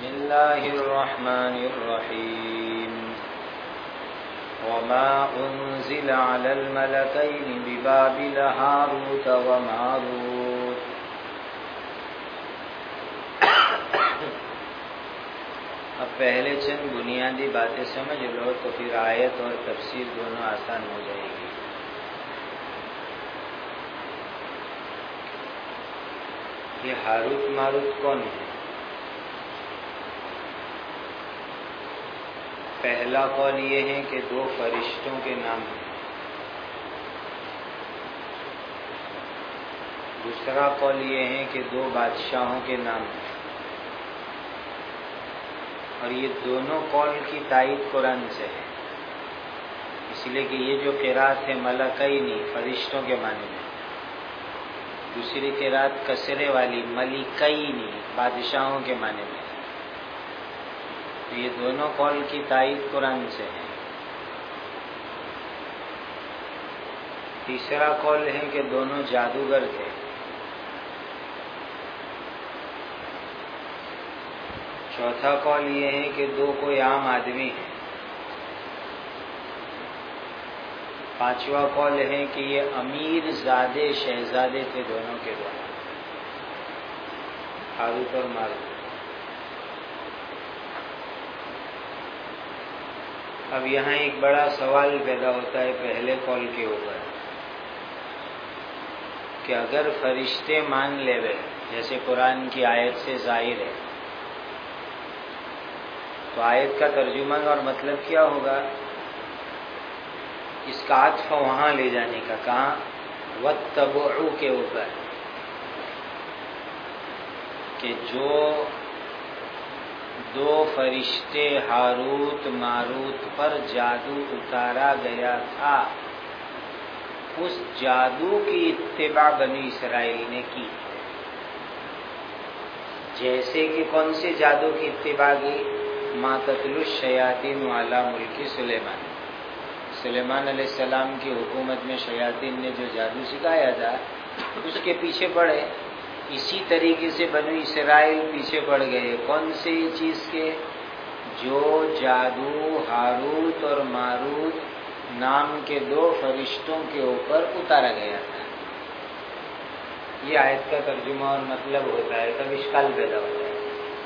بسم الله الرحمن الرحيم وما أنزل على الملكين ببابل هاروت وماروت اب پہلے چند بنیادی باتیں سمجھ لو تو پھر آیت اور تفسیر دونوں آسان ہو جائے گی۔ یہ ہاروت ماروت کون ہے؟ پہلا قول یہ ہے کہ دو فرشتوں کے نام ہیں، دوسرا قول یہ ہے کہ دو بادشاہوں کے نام ہیں، اور یہ دونوں قول کی تائید قرآن سے ہے، اس لیے کہ یہ جو قرات ہے ملکینی فرشتوں کے معنی میں، دوسری قرات کسرے والی ملکینی بادشاہوں کے معنی میں، یہ دونوں قول کی تائید قرآن سے ہے۔ تیسرا قول ہے کہ دونوں جادوگر تھے، چوتھا قول یہ ہے کہ دو کوئی عام آدمی ہے، پانچواں قول ہے کہ یہ امیر زادے شہزادے تھے دونوں کے دونوں، ہاروت اور ماروت۔ اب یہاں ایک بڑا سوال پیدا ہوتا ہے پہلے قول کے اوپر کہ اگر فرشتے مان لے وے جیسے قرآن کی آیت سے ظاہر ہے تو آیت کا ترجمہ اور مطلب کیا ہوگا؟ اس کا عطف وہاں لے جانے کا، کہاں؟ وَاتَّبُعُوا کے اوپر، کہ جو دو فرشتے ہاروت ماروت پر جادو اتارا گیا تھا اس جادو کی اتباع بنی اسرائیل نے کی۔ جیسے کہ کون سے جادو کی اتباع کی؟ ما تتلو الشیاطین علی ملک سلیمان، سلیمان علیہ السلام کی حکومت میں شیاطین نے جو جادو سکھایا تھا اس کے پیچھے پڑے، اسی طریقے سے بنی اسرائیل پیچھے پڑ گئے۔ کون سی چیز کے؟ جو جادو ہاروت اور ماروت نام کے دو فرشتوں کے اوپر اتارا گیا تھا۔ یہ آیت کا ترجمہ اور مطلب ہوتا ہے، تب اشکال پیدا ہوتا ہے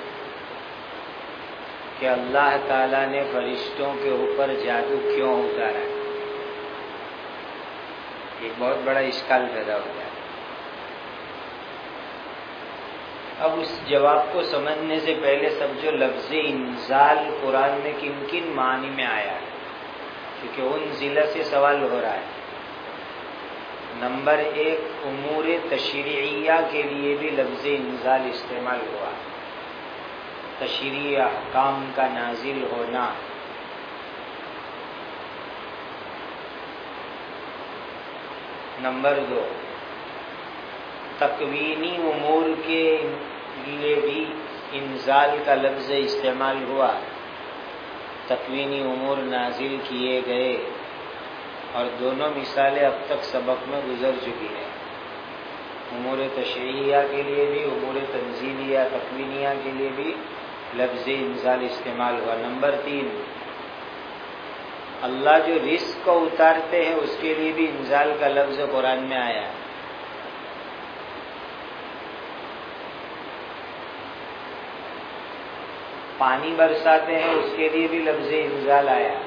کہ اللہ تعالیٰ نے فرشتوں کے اوپر جادو کیوں اتارا؟ ایک بہت بڑا اشکال پیدا ہوتا ہے۔ اب اس جواب کو سمجھنے سے پہلے سمجھو لفظ انزال قرآن میں کن کن معنی میں آیا ہے، کیونکہ انزل سے سوال ہو رہا ہے۔ نمبر ایک، امور تشریعیہ کے لیے بھی لفظ انزال استعمال ہوا، تشریعی احکام کا نازل ہونا۔ نمبر دو، تکوینی امور کے لیے بھی انزال کا لفظ استعمال ہوا، تکوینی امور نازل کیے گئے، اور دونوں مثالیں اب تک سبق میں گزر چکی ہیں۔ امور تشریعیہ کے لیے بھی، امور تنزیلیہ تکوینیہ کے لیے بھی لفظ انزال استعمال ہوا۔ نمبر تین، اللہ جو رزق کو اتارتے ہیں اس کے لیے بھی انزال کا لفظ قرآن میں آیا ہے۔ پانی برساتے ہیں اس کے لیے بھی لفظ انزال آیا،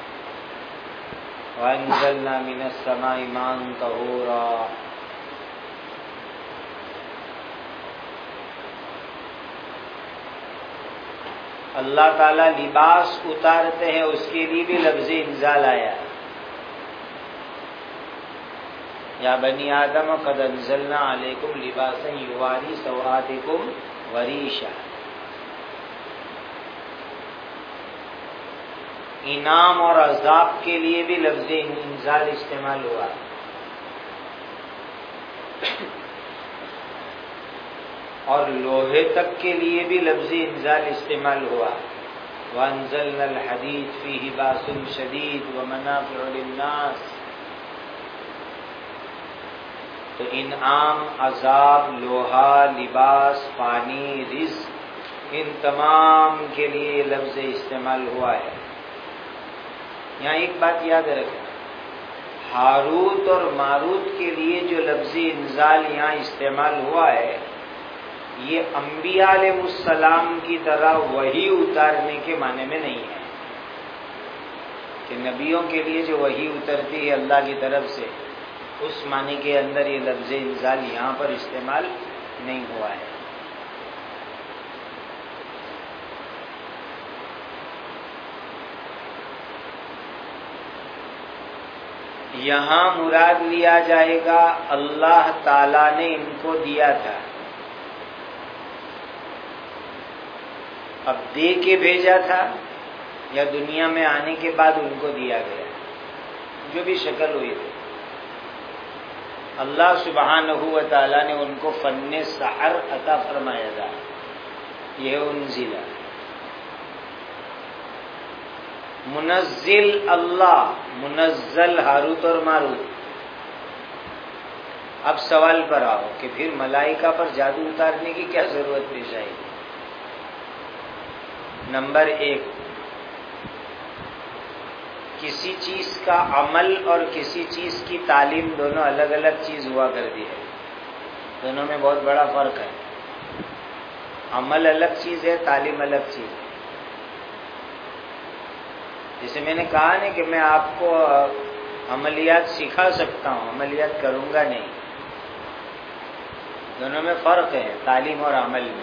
وَأَنزَلْنَا مِنَ السَّمَاءِ مَاءً طَهُورًا۔ اللہ تعالیٰ لباس اتارتے ہیں اس کے لیے بھی لفظ انزال آیا، یا بنی آدم قد انزلنا علیکم لباسا یواری سوآتکم وریشا۔ انعام اور عذاب کے لیے بھی لفظ انزال استعمال ہوا۔ اور لوہے تک کے لیے بھی لفظ انزال استعمال ہوا، وَأَنزَلْنَا الْحَدِيدَ فِيهِ بَأْسٌ شَدِيدٌ وَمَنَافِعُ لِلنَّاسِ۔ تو انعام، عذاب، لوہا، لباس، پانی، رزق، ان تمام کے لیے یہ لفظ استعمال ہوا ہے۔ یہاں ایک بات یاد رکھنا، ہاروت اور ماروت کے لیے جو لفظ انزال یہاں استعمال ہوا ہے، یہ انبیاء علیہ السلام کی طرح وحی اتارنے کے معنی میں نہیں ہے کہ نبیوں کے لیے جو وحی اترتی ہے اللہ کی طرف سے، اس معنی کے اندر یہ لفظ انزال یہاں پر استعمال نہیں ہوا ہے۔ یہاں مراد لیا جائے گا اللہ تعالی نے ان کو دیا تھا، اب دے کے بھیجا تھا یا دنیا میں آنے کے بعد ان کو دیا گیا، جو بھی شکل ہوئی تھی، اللہ سبحانہ و تعالی نے ان کو فن سحر عطا فرمایا تھا، یہ انزل منزل اللہ، منزل ہاروت اور ماروت۔ اب سوال پر آؤ کہ پھر ملائکہ پر جادو اتارنے کی کیا ضرورت پیش آئی؟ نمبر ایک، کسی چیز کا عمل اور کسی چیز کی تعلیم دونوں الگ الگ چیز ہوا کرتی ہے، دونوں میں بہت بڑا فرق ہے۔ عمل الگ چیز ہے، تعلیم الگ چیز ہے۔ جیسے میں نے کہا نا کہ میں آپ کو عملیات سکھا سکتا ہوں، عملیات کروں گا نہیں، دونوں میں فرق ہے تعلیم اور عمل میں۔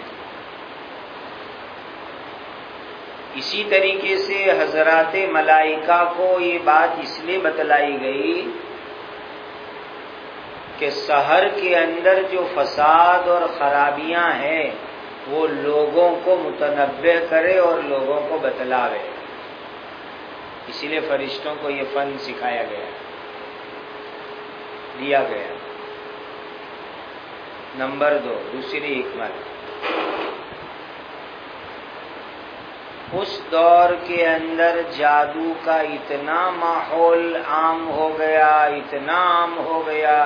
اسی طریقے سے حضرات ملائکہ کو یہ بات اس لیے بتلائی گئی کہ سحر کے اندر جو فساد اور خرابیاں ہیں وہ لوگوں کو متنبہ کرے اور لوگوں کو بتلاوے، اسی لیے فرشتوں کو یہ فن سکھایا گیا، دیا گیا۔ نمبر دو، دوسری حکمت، اس دور کے اندر جادو کا اتنا ماحول عام ہو گیا، اتنا عام ہو گیا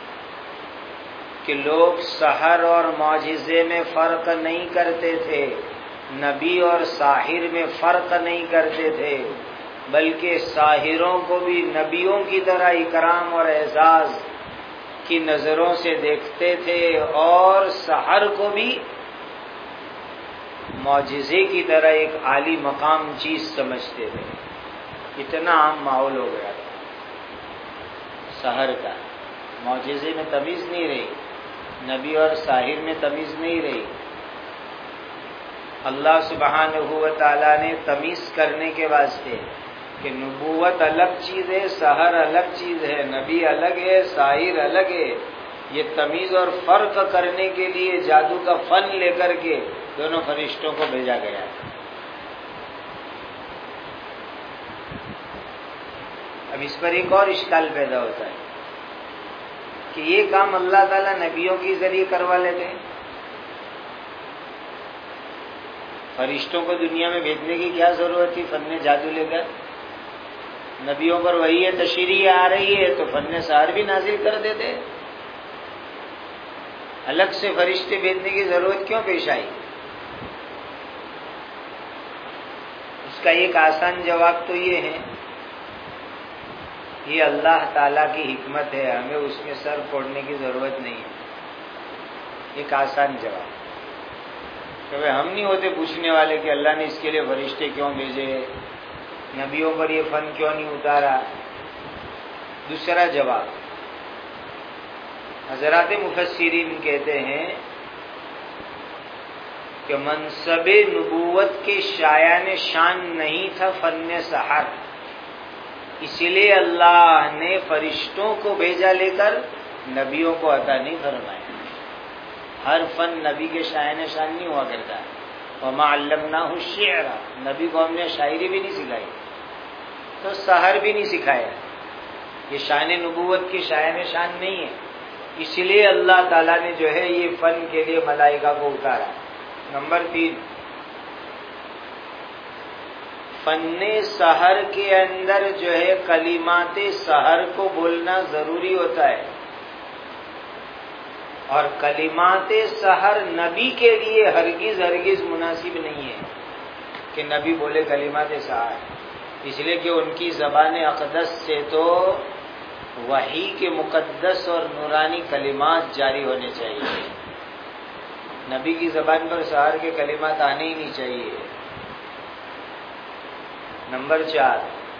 کہ لوگ سحر اور معجزے میں فرق نہیں کرتے تھے، نبی اور ساحر میں فرق نہیں کرتے تھے، بلکہ ساحروں کو بھی نبیوں کی طرح اکرام اور اعزاز کی نظروں سے دیکھتے تھے، اور سحر کو بھی معجزے کی طرح ایک عالی مقام چیز سمجھتے تھے۔ اتنا عام ماحول ہو گیا تھا سحر کا، معجزے میں تمیز نہیں رہی، نبی اور ساحر میں تمیز نہیں رہی۔ اللہ سبحانہ و تعالیٰ نے تمیز کرنے کے واسطے کہ نبوت الگ چیز ہے، سحر الگ چیز ہے، نبی الگ ہے، ساحر الگ ہے، یہ تمیز اور فرق کرنے کے لیے جادو کا فن لے کر کے دونوں فرشتوں کو بھیجا گیا ہے۔ اب اس پر ایک اور اشکال پیدا ہوتا ہے کہ یہ کام اللہ تعالیٰ نبیوں کے ذریعے کروا لیتے ہیں، فرشتوں کو دنیا میں بھیجنے کی کیا ضرورت تھی فن جادو لے کر؟ نبیوں پر وحی تشریع آ رہی ہے تو فن سحر بھی نازل کر دیتے، الگ سے فرشتے بھیجنے کی ضرورت کیوں پیش آئی؟ اس کا ایک آسان جواب تو یہ ہے، یہ اللہ تعالیٰ کی حکمت ہے، ہمیں اس میں سر پھوڑنے کی ضرورت نہیں ہے۔ ایک آسان جواب کہ ہم نہیں ہوتے پوچھنے والے کہ اللہ نے اس کے لیے فرشتے کیوں بھیجے، نبیوں پر یہ فن کیوں نہیں اتارا۔ دوسرا جواب، حضرات مفسرین کہتے ہیں کہ منصب نبوت کے شایان شان نہیں تھا فن سحر، اسی لیے اللہ نے فرشتوں کو بھیجا لے کر، نبیوں کو عطا نہیں فرمایا۔ ہر فن نبی کے شایان شان نہیں ہوا کرتا۔ وما علمناہ الشعر، نبی کو ہم نے شاعری بھی نہیں سکھائی تو سحر بھی نہیں سکھایا، یہ شان نبوت کی شایان شان نہیں ہے، اس لیے اللہ تعالیٰ نے جو ہے یہ فن کے لیے ملائکہ کو اتارا۔ نمبر 3، فن سحر کے اندر جو ہے کلمات سحر کو بولنا ضروری ہوتا ہے، اور کلمات سحر نبی کے لیے ہرگز ہرگز مناسب نہیں ہے کہ نبی بولے کلمات سحر، اس لیے کہ ان کی زبان اقدس سے تو وحی کے مقدس اور نورانی کلمات جاری ہونے چاہیے، نبی کی زبان پر سحر کے کلمات آنے ہی نہیں چاہیے۔ نمبر 4،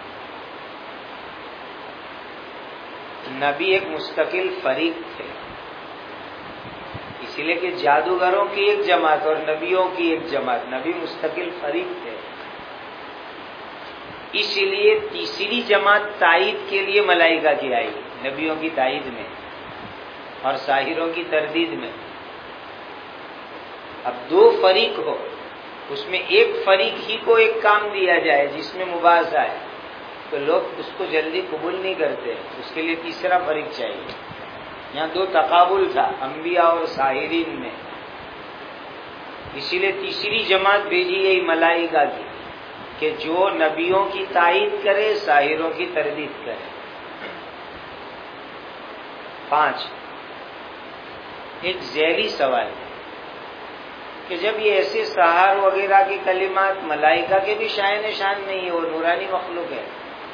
نبی ایک مستقل فریق تھے، اسی لیے کہ جادوگروں کی ایک جماعت اور نبیوں کی ایک جماعت، نبی مستقل فریق تھے، اس لیے تیسری جماعت تائید کے لیے ملائکہ کی آئی، نبیوں کی تائید میں اور ساحروں کی تردید میں۔ اب 2 فریق ہو، اس میں ایک فریق ہی کو ایک کام دیا جائے جس میں مباحثہ ہے تو لوگ اس کو جلدی قبول نہیں کرتے، اس کے لیے تیسرا فریق چاہیے۔ یہاں 2 تقابل تھا انبیاء اور ساحرین میں، اسی لیے تیسری جماعت بھیجی گئی ملائکہ کی کہ جو نبیوں کی تائید کرے، ساحروں کی تردید کرے۔ 5، ایک ذیلی سوال ہے کہ جب یہ ایسے سحر وغیرہ کی کلمات ملائکہ کے بھی شائن شان نہیں ہے، وہ نورانی مخلوق ہے،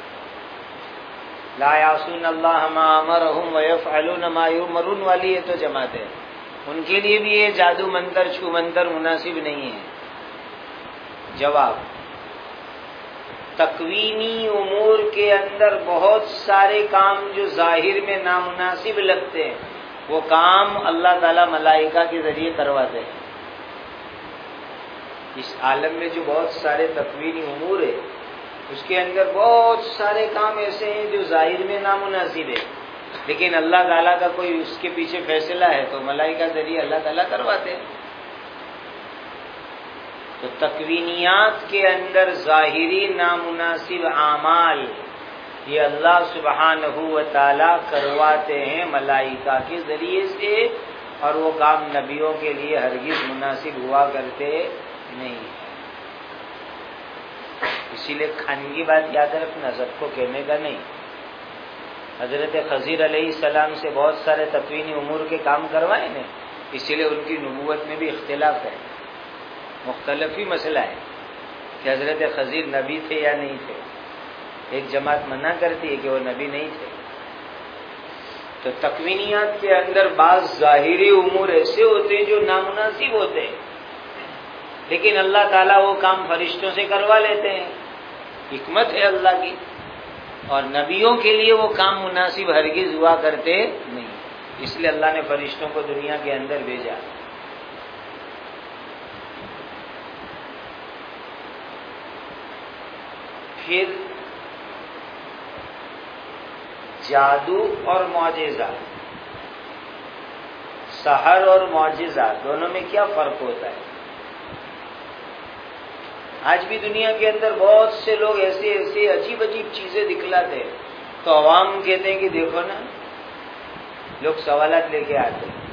لا یعصون اللہ ما امرہم ویفعلون ما یؤمرون والی یہ تو جماعت ہے، ان کے لیے بھی یہ جادو منتر چھو منتر مناسب نہیں ہے۔ جواب، تکوینی امور کے اندر بہت سارے کام جو ظاہر میں نامناسب لگتے ہیں وہ کام اللہ تعالی ملائکہ کے ذریعے کرواتے ہیں۔ اس عالم میں جو بہت سارے تکوینی امور ہے اس کے اندر بہت سارے کام ایسے ہیں جو ظاہر میں نامناسب ہے، لیکن اللہ تعالیٰ کا کوئی اس کے پیچھے فیصلہ ہے تو ملائکہ ذریعے اللہ تعالیٰ کرواتے ہیں۔ تو تکوینیات کے اندر ظاہری نامناسب اعمال یہ اللہ سبحانہ و تعالیٰ کرواتے ہیں ملائکہ کے ذریعے سے، اور وہ کام نبیوں کے لیے ہرگز مناسب ہوا کرتے نہیں۔ اسی لیے کھان کی بات یاد رکھنا، سب کو کہنے کا نہیں۔ حضرت خضر علیہ السلام سے بہت سارے تکوینی امور کے کام کروائے نا، اسی لیے ان کی نبوت میں بھی اختلاف ہے، مختلف ہی مسئلہ ہے کہ حضرت خضر نبی تھے یا نہیں تھے۔ ایک جماعت منع کرتی ہے کہ وہ نبی نہیں تھے۔ تو تکوینیات کے اندر بعض ظاہری امور ایسے ہوتے ہیں جو نامناسب ہوتے ہیں، لیکن اللہ تعالیٰ وہ کام فرشتوں سے کروا لیتے ہیں، حکمت ہے اللہ کی، اور نبیوں کے لیے وہ کام مناسب ہرگز ہوا کرتے نہیں، اس لیے اللہ نے فرشتوں کو دنیا کے اندر بھیجا۔ پھر جادو اور معجزہ، سحر اور معجزہ دونوں میں کیا فرق ہوتا ہے؟ آج بھی دنیا کے اندر بہت سے لوگ ایسے عجیب عجیب چیزیں دکھلاتے ہیں تو عوام کہتے ہیں کہ دیکھو نا، لوگ سوالات لے کے آتے ہیں،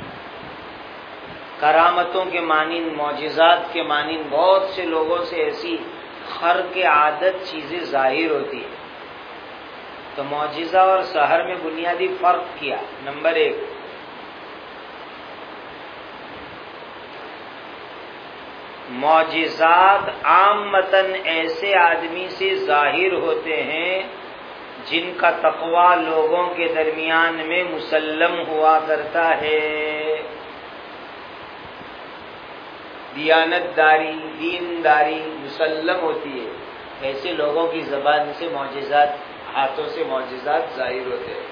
کرامتوں کے مانند، معجزات کے مانند بہت سے لوگوں سے ایسی خرق عادت چیزیں ظاہر ہوتی ہیں۔ تو معجزہ اور سحر میں بنیادی فرق کیا؟ نمبر 1، معجزات عامتاً ایسے آدمی سے ظاہر ہوتے ہیں جن کا تقوی لوگوں کے درمیان میں مسلم ہوا کرتا ہے، دیانت داری، دینداری مسلم ہوتی ہے، ایسے لوگوں کی زبان سے معجزات، ہاتھوں سے معجزات ظاہر ہوتے ہیں۔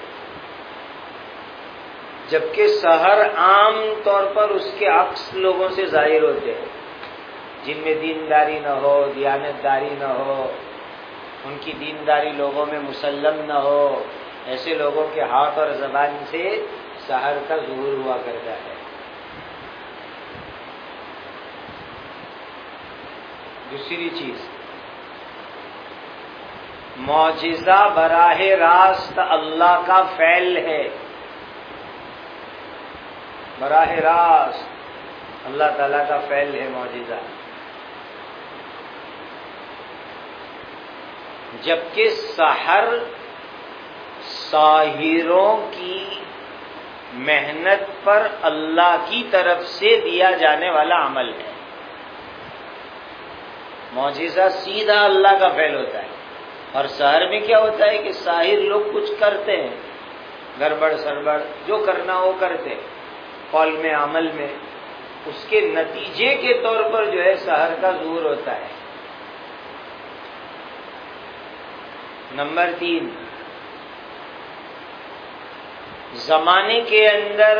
جبکہ سحر عام طور پر اس کے عکس لوگوں سے ظاہر ہوتے ہیں، جن میں دینداری نہ ہو، دیانت داری نہ ہو، ان کی دینداری لوگوں میں مسلم نہ ہو، ایسے لوگوں کے ہاتھ اور زبان سے سحر کا ظہور ہوا کرتا ہے۔ دوسری چیز، معجزہ براہ راست اللہ کا فعل ہے، براہ راست اللہ تعالیٰ کا فعل ہے معجزہ، جبکہ سحر ساحروں کی محنت پر اللہ کی طرف سے دیا جانے والا عمل ہے۔ معجزہ سیدھا اللہ کا فعل ہوتا ہے، اور سحر میں کیا ہوتا ہے کہ ساحر لوگ کچھ کرتے ہیں، گڑبڑ سڑبڑ جو کرنا وہ کرتے، قول میں عمل میں، اس کے نتیجے کے طور پر جو ہے سحر کا ظہور ہوتا ہے۔ نمبر 3، زمانے کے اندر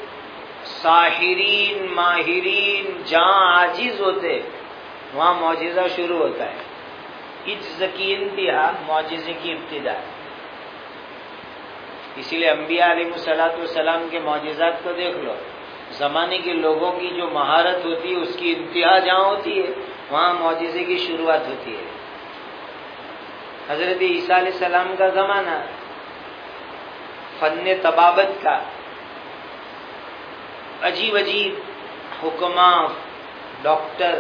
ساحرین ماہرین جہاں عاجز ہوتے وہاں معجزہ شروع ہوتا ہے۔ عجز کی انتہا معجزے کی ابتدا ہے۔ اسی لیے انبیاء علیہ الصلوۃ والسلام کے معجزات کو دیکھ لو، زمانے کے لوگوں کی جو مہارت ہوتی ہے اس کی انتہا جہاں ہوتی ہے وہاں معجزے کی شروعات ہوتی ہے۔ حضرت عیسیٰ علیہ السلام کا زمانہ فن طبابت کا، عجیب عجیب حکماں، ڈاکٹر،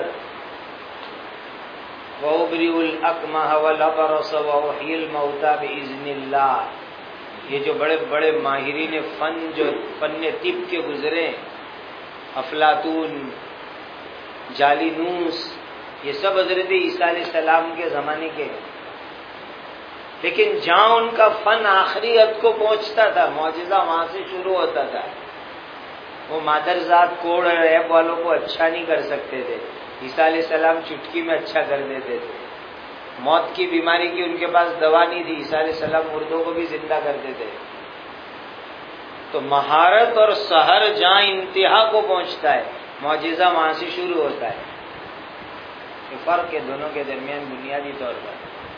وَأُبْرِئُ الْأَكْمَحَ وَالْأَبْرَصَ وَأُحْيِي الْمَوْتَىٰ بِإِذْنِ اللَّهِ، یہ جو بڑے بڑے ماہرین فن جو فن طب کے گزرے، افلاطون، جالینوس، یہ سب حضرت عیسیٰ علیہ السلام کے زمانے کے ہیں۔ لیکن جہاں ان کا فن آخری حد کو پہنچتا تھا معجزہ وہاں سے شروع ہوتا تھا۔ وہ مادرزاد کوڑ اور ایپ والوں کو اچھا نہیں کر سکتے تھے، عیسیٰ علیہ السلام چٹکی میں اچھا کر دیتے تھے۔ موت کی بیماری کی ان کے پاس دوا نہیں تھی، عیسیٰ علیہ السلام مردوں کو بھی زندہ کرتے تھے۔ تو مہارت اور سحر جہاں انتہا کو پہنچتا ہے معجزہ وہاں سے شروع ہوتا ہے۔ یہ فرق ہے دونوں کے درمیان بنیادی طور پر۔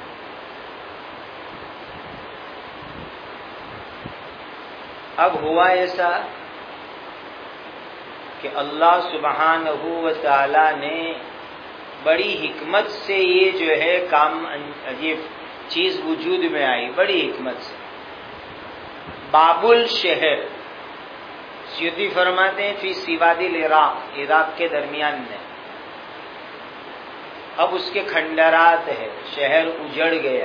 اب ہوا ایسا کہ اللہ سبحانہ و تعالی نے بڑی حکمت سے یہ جو ہے کام، یہ چیز وجود میں آئی بڑی حکمت سے۔ بابل شہر، سیوطی فرماتے ہیں فی سواد العراق، عراق کے درمیان میں، اب اس کے کھنڈرات ہے، شہر اجڑ گیا۔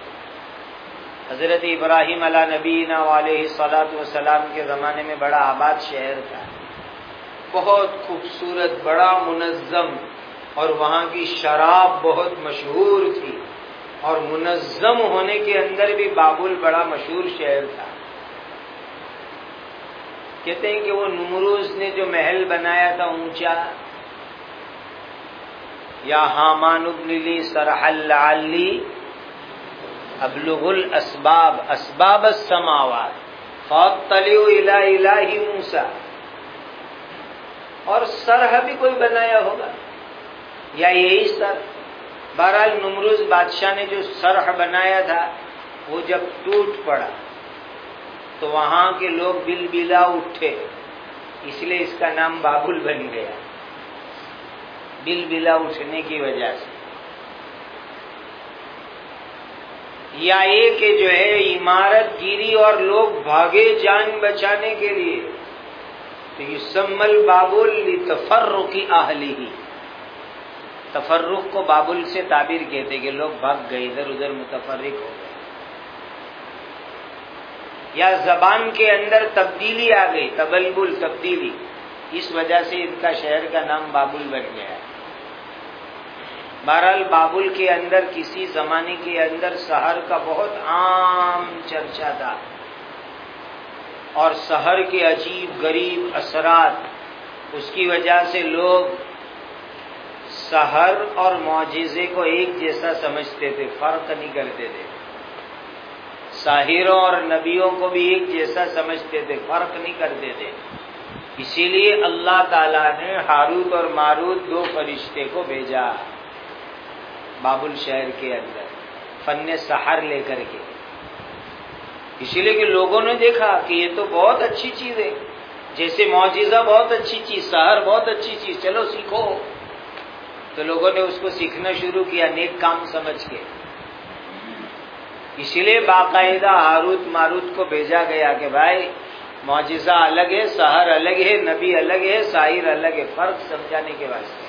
حضرت ابراہیم علیہ نبینا علیہ الصلوۃ والسلام کے زمانے میں بڑا آباد شہر تھا، بہت خوبصورت، بڑا منظم، اور وہاں کی شراب بہت مشہور تھی، اور منظم ہونے کے اندر بھی بابل بڑا مشہور شہر تھا۔ کہتے ہیں کہ وہ نمروز نے جو محل بنایا تھا اونچا، یا حامان ابن لی صرحا لعلی ابلغ الاسباب اسباب السماوات فاطلع الی الہ موسیٰ، اور سرح بھی کوئی بنایا ہوگا یا یہی سر۔ بہرحال نمروز بادشاہ نے جو سرح بنایا تھا وہ جب ٹوٹ پڑا تو وہاں کے لوگ بلبلا اٹھے، اس لیے اس کا نام بابل بن گیا، بلبلا اٹھنے کی وجہ سے۔ یا یہ کہ جو ہے عمارت گیری اور لوگ بھاگے جان بچانے کے لیے، تو یسمی البابل لتفرق اہلہ، تفرق کو بابل سے تعبیر کہتے کہ لوگ بھاگ گئے، ادھر ادھر متفرق ہو گئے، یا زبان کے اندر تبدیلی آ گئی، تبلبل، تبدیلی، اس وجہ سے ان کا شہر کا نام بابل بن گیا ہے۔ بہرحال بابل کے اندر کسی زمانے کے اندر سحر کا بہت عام چرچا تھا، اور سحر کے عجیب غریب اثرات، اس کی وجہ سے لوگ سحر اور معجزے کو ایک جیسا سمجھتے تھے، فرق نہیں کرتے تھے۔ ساحروں اور نبیوں کو بھی ایک جیسا سمجھتے تھے، فرق نہیں کرتے تھے۔ اسی لیے اللہ تعالیٰ نے ہاروت اور ماروت دو فرشتے کو بھیجا بابل شہر کے اندر فن سحر لے کر کے، اسی لیے کہ لوگوں نے دیکھا کہ یہ تو بہت اچھی چیز ہے، جیسے معجزہ بہت اچھی چیز، سحر بہت اچھی چیز، چلو سیکھو۔ تو لوگوں نے اس کو سیکھنا شروع کیا نیک کام سمجھ کے۔ اسی لیے باقاعدہ ہاروت ماروت کو بھیجا گیا کہ بھائی معجزہ الگ ہے، سحر الگ ہے، نبی الگ ہے، ساحر الگ ہے، فرق سمجھانے کے واسطے۔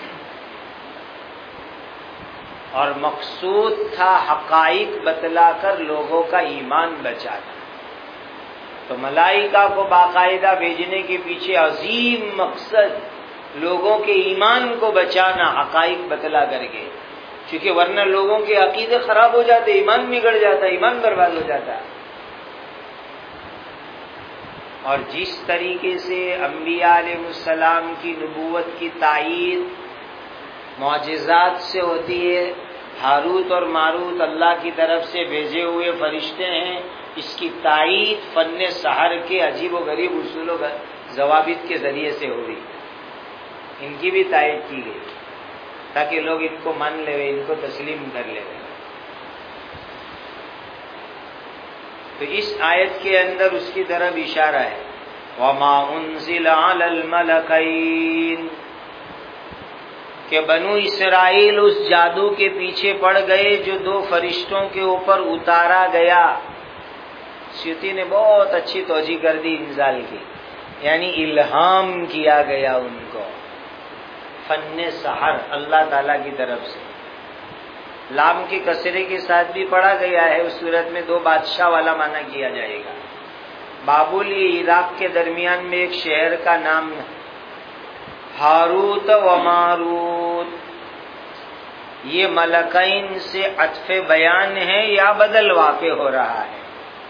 اور مقصود تھا حقائق بتلا کر لوگوں کا ایمان بچانا۔ تو ملائکہ کو باقاعدہ بھیجنے کے پیچھے عظیم مقصد لوگوں کے ایمان کو بچانا، حقائق بتلا کر کے، چونکہ ورنہ لوگوں کے عقیدے خراب ہو جاتے، ایمان بگڑ جاتا، ایمان برباد ہو جاتا۔ اور جس طریقے سے انبیاء علیہ السلام کی نبوت کی تائید معجزات سے ہوتی ہے، ہاروت اور ماروت اللہ کی طرف سے بھیجے ہوئے فرشتے ہیں، اس کی تائید فن سحر کے عجیب و غریب اصول و ضوابط کے ذریعے سے ہوئی، ان کی بھی تائید کی گئی تاکہ لوگ ان کو مان لے، ان کو تسلیم کر لے۔ تو اس آیت کے اندر اس کی طرف اشارہ ہے، وَمَا أُنزِلَ عَلَى الْمَلَكَيْنِ، کہ بنو اسرائیل اس جادو کے پیچھے پڑ گئے جو دو فرشتوں کے اوپر اتارا گیا۔ سیوطی نے بہت اچھی توجیہ کر دی انزال کی، یعنی الہام کیا گیا ان کو، فن سحر اللہ تعالی کی طرف سے۔ لام کے کسرے کے ساتھ بھی پڑھا گیا ہے، اس صورت میں دو بادشاہ والا معنی کیا جائے گا۔ بابل یہ عراق کے درمیان میں ایک شہر کا نام ہے، ہاروت و ماروت، یہ ملکین سے عطف بیان ہے یا بدل واقع ہو رہا ہے؟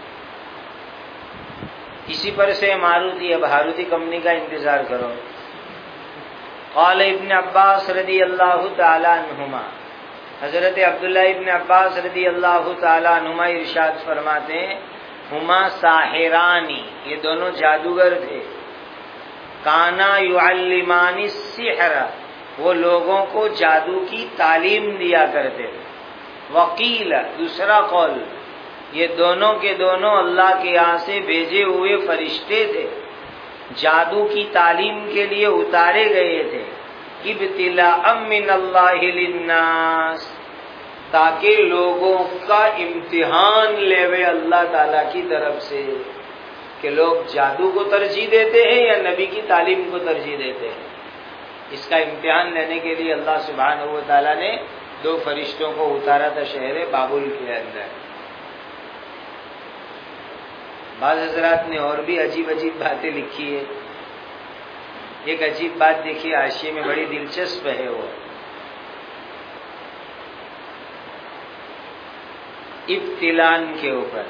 اسی پر سے ماروتی، اب ہاروتی کمپنی کا انتظار کرو۔ قال ابن عباس رضی اللہ تعالی عنہما، حضرت عبداللہ ابن عباس رضی اللہ تعالی عنہما ارشاد فرماتے ہیں، ہما ساحرانی، یہ دونوں جادوگر تھے، کانا یعلمان السحر، وہ لوگوں کو جادو کی تعلیم دیا کرتے تھے۔ وقیل، دوسرا قول، یہ دونوں کے دونوں اللہ کے یہاں سے بھیجے ہوئے فرشتے تھے، جادو کی تعلیم کے لیے اتارے گئے تھے، ابتلاء من اللہ للناس، تاکہ لوگوں کا امتحان لیوے اللہ تعالی کی طرف سے، کہ لوگ جادو کو ترجیح دیتے ہیں یا نبی کی تعلیم کو ترجیح دیتے ہیں۔ اس کا امتحان لینے کے لیے اللہ سبحانہ و تعالی نے دو فرشتوں کو اتارا تھا شہر بابل کے اندر۔ بعض حضرات نے اور بھی عجیب عجیب باتیں لکھی ہے۔ ایک عجیب بات دیکھیے حاشیے میں، بڑی دلچسپ ہے وہ، ابتلان کے اوپر،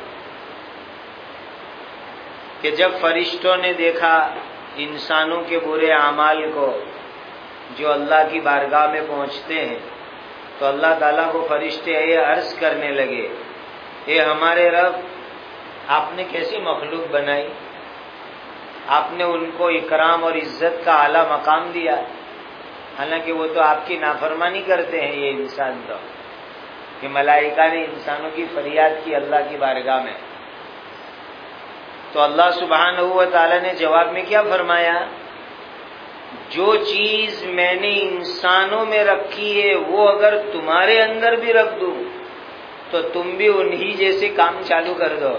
کہ جب فرشتوں نے دیکھا انسانوں کے برے اعمال کو جو اللہ کی بارگاہ میں پہنچتے ہیں، تو اللہ تعالیٰ کو فرشتے یہ عرض کرنے لگے، اے ہمارے رب، آپ نے کیسی مخلوق بنائی، آپ نے ان کو اکرام اور عزت کا اعلیٰ مقام دیا، حالانکہ وہ تو آپ کی نافرمانی کرتے ہیں یہ انسان تو۔ کہ ملائکہ نے انسانوں کی فریاد کی اللہ کی بارگاہ میں، تو اللہ سبحانہ و تعالی نے جواب میں کیا فرمایا، جو چیز میں نے انسانوں میں رکھی ہے وہ اگر تمہارے اندر بھی رکھ دوں تو تم بھی انہی جیسے کام چالو کر دو،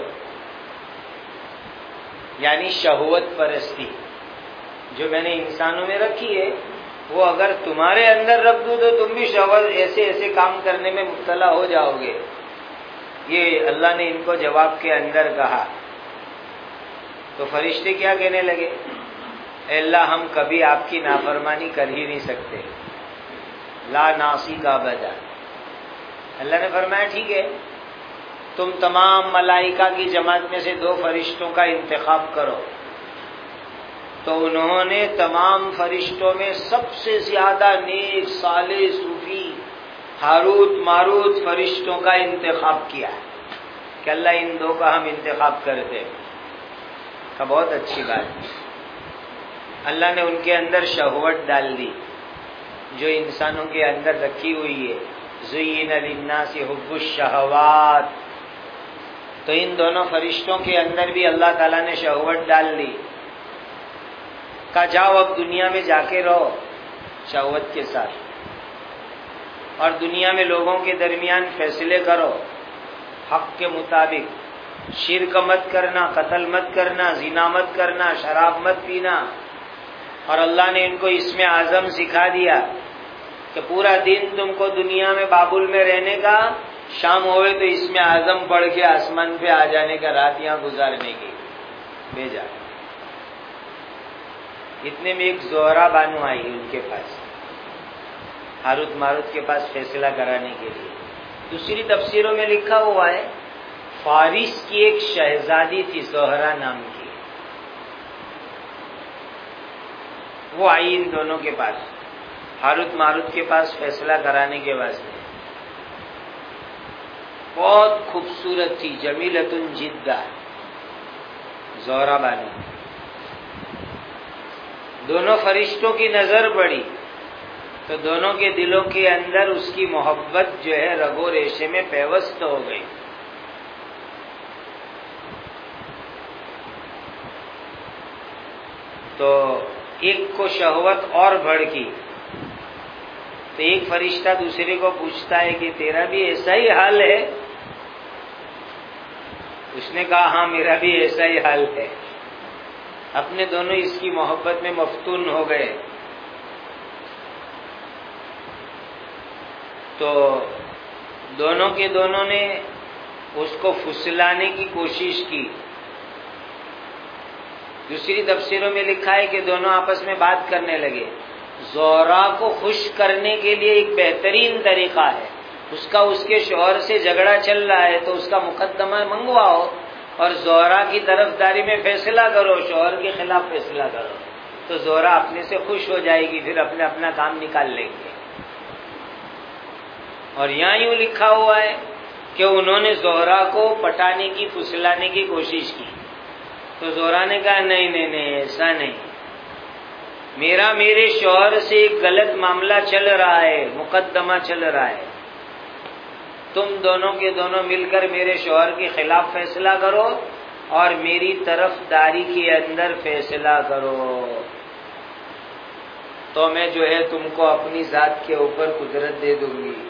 یعنی شہوت پرستی جو میں نے انسانوں میں رکھی ہے وہ اگر تمہارے اندر رکھ دوں تو تم بھی شہوت ایسے ایسے کام کرنے میں مبتلا ہو جاؤ گے۔ یہ اللہ نے ان کو جواب کے اندر کہا۔ تو فرشتے کیا کہنے لگے، اے اللہ ہم کبھی آپ کی نافرمانی کر ہی نہیں سکتے، لا ناسی کا ابدا۔ اللہ نے فرمایا ٹھیک ہے، تم تمام ملائکہ کی جماعت میں سے دو فرشتوں کا انتخاب کرو۔ تو انہوں نے تمام فرشتوں میں سب سے زیادہ نیک صالح صوفی ہاروت ماروت فرشتوں کا انتخاب کیا کہ اللہ ان دو کا ہم انتخاب کرتے ہیں۔ کہ بہت اچھی بات، اللہ نے ان کے اندر شہوت ڈال دی جو انسانوں کے اندر رکھی ہوئی ہے، زین للناس حب الشہوات، تو ان دونوں فرشتوں کے اندر بھی اللہ تعالیٰ نے شہوت ڈال دی۔ کہا جاؤ اب دنیا میں جا کے رہو شہوت کے ساتھ، اور دنیا میں لوگوں کے درمیان فیصلے کرو حق کے مطابق، شرک مت کرنا، قتل مت کرنا، زنا مت کرنا، شراب مت پینا۔ اور اللہ نے ان کو اسم اعظم سکھا دیا کہ پورا دن تم کو دنیا میں بابل میں رہنے کا، شام ہوئے تو اسم اعظم پڑھ کے آسمان پہ آ جانے کا، رات یہاں گزارنے کی۔ بھیجا. اتنے میں ایک زہرا بانو آئی ان کے پاس، ہاروت ماروت کے پاس فیصلہ کرانے کے لیے. دوسری تفسیروں میں لکھا ہوا ہے فارس کی ایک شہزادی تھی زہرا نام کی، وہ آئی ان دونوں کے پاس ہاروت ماروت کے پاس فیصلہ کرانے کے واسطے. بہت خوبصورت تھی، جمیلۃ جدہ زہرا بانو. دونوں فرشتوں کی نظر پڑی تو دونوں کے دلوں کے اندر اس کی محبت جو ہے رگو ریشے میں پیوست ہو گئی. تو ایک کو شہوت اور بھڑکی تو ایک فرشتہ دوسرے کو پوچھتا ہے کہ تیرا بھی ایسا ہی حال ہے؟ اس نے کہا ہاں میرا بھی ایسا ہی حال ہے. اپنے دونوں اس کی محبت میں مفتون ہو گئے. تو دونوں کے دونوں نے اس کو پھسلانے کی کوشش کی. دوسری تفسیروں میں لکھا ہے کہ دونوں آپس میں بات کرنے لگے. زہرا کو خوش کرنے کے لیے ایک بہترین طریقہ ہے، اس کے شوہر سے جھگڑا چل رہا ہے تو اس کا مقدمہ منگواؤ اور زہرا کی طرفداری میں فیصلہ کرو، شوہر کے خلاف فیصلہ کرو، تو زہرا اپنے سے خوش ہو جائے گی، پھر اپنا کام نکال لیں گے. اور یہاں یوں لکھا ہوا ہے کہ انہوں نے زہرا کو پٹانے کی، پھسلانے کی کوشش کی تو زہرا نے کہا نہیں ایسا نہیں، میرے شوہر سے ایک غلط معاملہ چل رہا ہے، مقدمہ چل رہا ہے، تم دونوں کے دونوں مل کر میرے شوہر کے خلاف فیصلہ کرو اور میری طرفداری کے اندر فیصلہ کرو، تو میں جو ہے تم کو اپنی ذات کے اوپر قدرت دے دوں گی.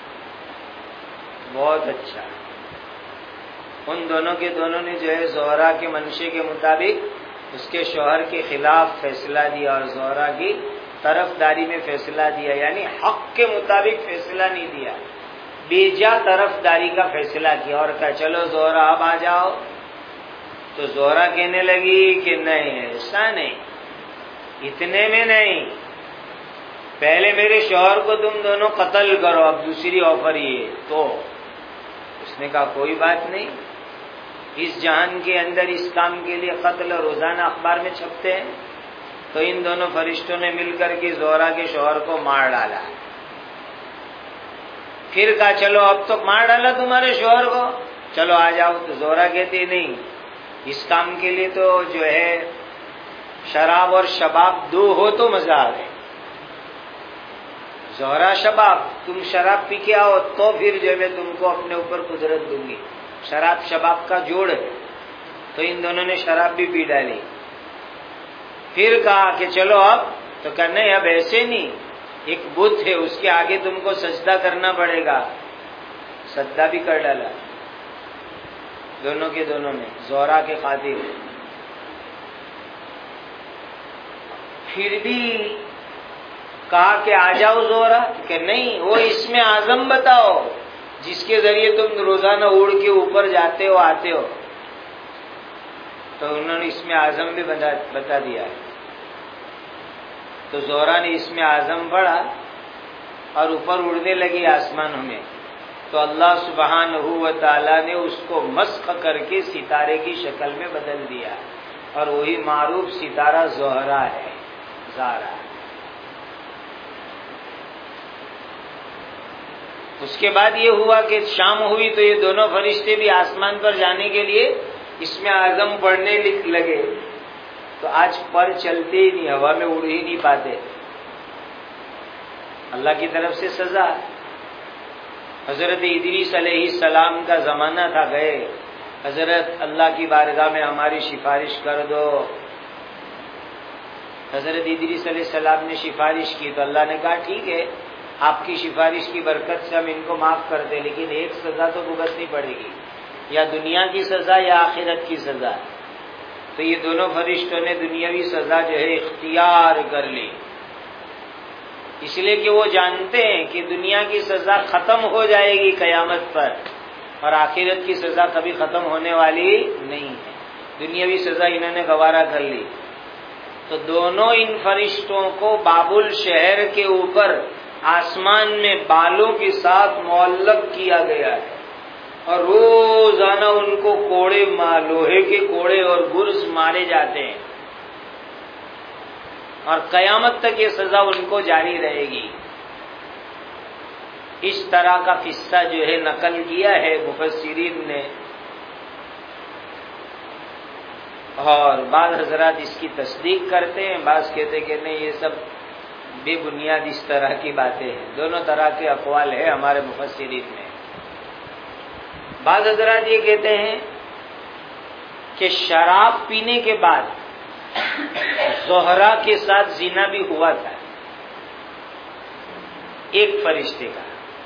بہت اچھا. ان دونوں کے دونوں نے جو ہے زہرا کے منشے کے مطابق اس کے شوہر کے خلاف فیصلہ دیا اور زہرا کی طرفداری میں فیصلہ دیا، یعنی حق کے مطابق فیصلہ نہیں دیا، بیجا طرفداری کا فیصلہ کیا اور کہا چلو زہرا اب آ جاؤ. تو زہرا کہنے لگی کہ نہیں ایسا نہیں، اتنے میں نہیں، پہلے میرے شوہر کو تم دونوں قتل کرو، اب دوسری آفر یہ. تو اس نے کہا کوئی بات نہیں، اس جہان کے اندر اس کام کے لیے قتل روزانہ اخبار میں چھپتے ہیں. تو ان دونوں فرشتوں نے مل کر کے زہرا کے شوہر کو مار ڈالا. پھر کہا چلو اب تو مار ڈالا تمہارے شوہر کو، چلو آ جاؤ. تو زہرا کہتی نہیں، اس کام کے لیے تو جو ہے شراب اور شباب دو ہو تو مزہ آئے. زہرا شباب، تم شراب پی کے آؤ تو پھر جو میں تم کو اپنے اوپر قدرت دوں گی. شراب شباب کا جوڑ ہے. تو ان دونوں نے شراب بھی پی ڈالی. پھر کہا کہ چلو اب، تو کہا نہیں اب ایسے نہیں، ایک بت ہے اس کے آگے تم کو سجدہ کرنا پڑے گا. سجدہ بھی کر ڈالا دونوں کے دونوں نے زہرا کے خاطر. پھر بھی کہا کہ آ جاؤ زہرا، کہ نہیں وہ اسم اعظم بتاؤ جس کے ذریعے تم روزانہ اڑ کے اوپر جاتے ہو آتے ہو. تو انہوں نے اسم اعظم بھی بتا دیا ہے. تو زہرا نے اسم اعظم پڑھا اور اوپر اڑنے لگی آسمانوں میں. تو اللہ سبحانہ و تعالی نے اس کو مسخ کر کے ستارے کی شکل میں بدل دیا اور وہی معروف ستارہ زہرا ہے، زارا. اس کے بعد یہ ہوا کہ شام ہوئی تو یہ دونوں فرشتے بھی آسمان پر جانے کے لیے اسم اعظم پڑھنے لگے. تو آج پر چلتے ہی نہیں، ہوا میں اڑ ہی نہیں پاتے. اللہ کی طرف سے سزا. حضرت ادریس علیہ السلام کا زمانہ تھا، گئے حضرت اللہ کی بارگاہ میں ہماری سفارش کر دو. حضرت ادریس علیہ السلام نے سفارش کی تو اللہ نے کہا ٹھیک ہے، آپ کی سفارش کی برکت سے ہم ان کو معاف کرتے، لیکن ایک سزا تو بھگتنی پڑے گی، یا دنیا کی سزا یا آخرت کی سزا. تو یہ دونوں فرشتوں نے دنیاوی سزا جو ہے اختیار کر لی، اس لیے کہ وہ جانتے ہیں کہ دنیا کی سزا ختم ہو جائے گی قیامت پر، اور آخرت کی سزا کبھی ختم ہونے والی نہیں ہے. دنیاوی سزا انہوں نے گوارا کر لی، تو دونوں ان فرشتوں کو بابل شہر کے اوپر آسمان میں بالوں کے ساتھ معلق کیا گیا ہے، اور روزانہ ان کو کوڑے لوہے کے کوڑے اور گرز مارے جاتے ہیں، اور قیامت تک یہ سزا ان کو جاری رہے گی۔ اس طرح کا قصہ جو ہے نقل کیا ہے مفسرین نے، اور بعض حضرات اس کی تصدیق کرتے ہیں، بعض کہتے کہ نہیں یہ سب بے بنیاد اس طرح کی باتیں ہیں۔ دونوں طرح کے اقوال ہیں ہمارے مفسرین میں۔ بعض حضرات یہ کہتے ہیں کہ شراب پینے کے بعد زہرا کے ساتھ زنا بھی ہوا تھا ایک فرشتے کا،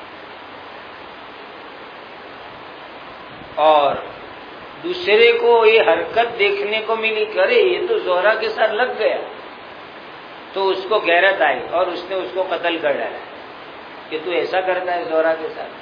اور دوسرے کو یہ حرکت دیکھنے کو ملی کہ ارے یہ تو زہرا کے ساتھ لگ گیا، تو اس کو غیرت آئی اور اس نے اس کو قتل کر ڈالا کہ تو ایسا کرتا ہے زہرا کے ساتھ۔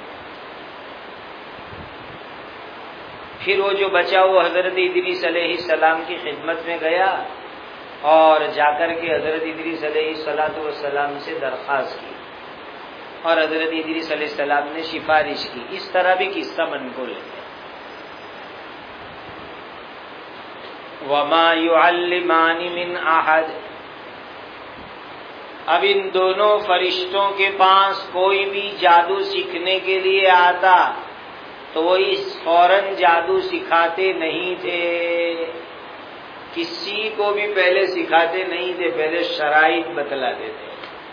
پھر وہ جو بچا وہ حضرت ادریس علیہ السلام کی خدمت میں گیا اور جا کر کے حضرت ادریس علیہ السلام سے درخواست کی، اور حضرت ادریس علیہ السلام نے سفارش کی۔ اس طرح بھی قصہ منقول ہے۔ وَمَا يُعَلِّمَانِ مِنْ أَحَدٍ، اب ان دونوں فرشتوں کے پاس کوئی بھی جادو سیکھنے کے لیے آتا تو وہ اس فوراً جادو سکھاتے نہیں تھے، کسی کو بھی پہلے سکھاتے نہیں تھے، پہلے شرائط بتلاتے تھے۔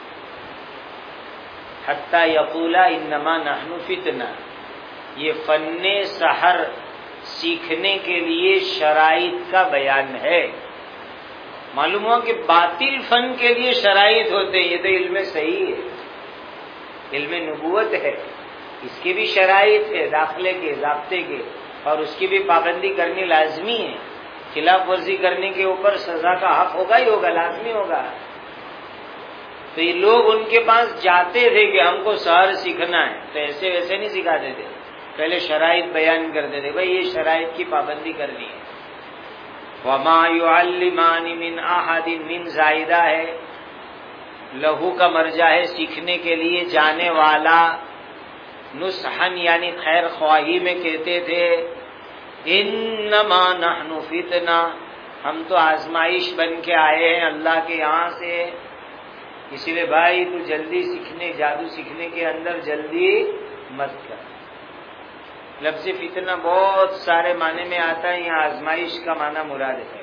حتیٰ یقولا انما نحن فتنہ، یہ فن سحر سیکھنے کے لیے شرائط کا بیان ہے۔ معلوم ہوا کہ باطل فن کے لیے شرائط ہوتے، یہ تو علم صحیح ہے، علم نبوت ہے، اس کی بھی شرائط ہے، داخلے کے ضابطے کے، اور اس کی بھی پابندی کرنی لازمی ہے۔ خلاف ورزی کرنے کے اوپر سزا کا حق ہوگا ہی ہوگا، لازمی ہوگا۔ تو یہ لوگ ان کے پاس جاتے تھے کہ ہم کو سحر سیکھنا ہے، تو ایسے ویسے نہیں سکھاتے تھے، پہلے شرائط بیان کرتے تھے، بھائی یہ شرائط کی پابندی کرنی ہے۔ وَمَا يُعَلِّمَانِ مِنْ أَحَدٍ، من زائدہ ہے، لہو کا مرجع ہے، سیکھنے کے لیے جانے والا، نصحن یعنی خیر خواہی میں کہتے تھے انما نحن فتنہ، ہم تو آزمائش بن کے آئے ہیں اللہ کے یہاں سے، اسی لیے بھائی تو جلدی سیکھنے، جادو سیکھنے کے اندر جلدی مت کر۔ لفظ فتنہ بہت سارے معنی میں آتا ہے، یہاں آزمائش کا معنی مراد ہے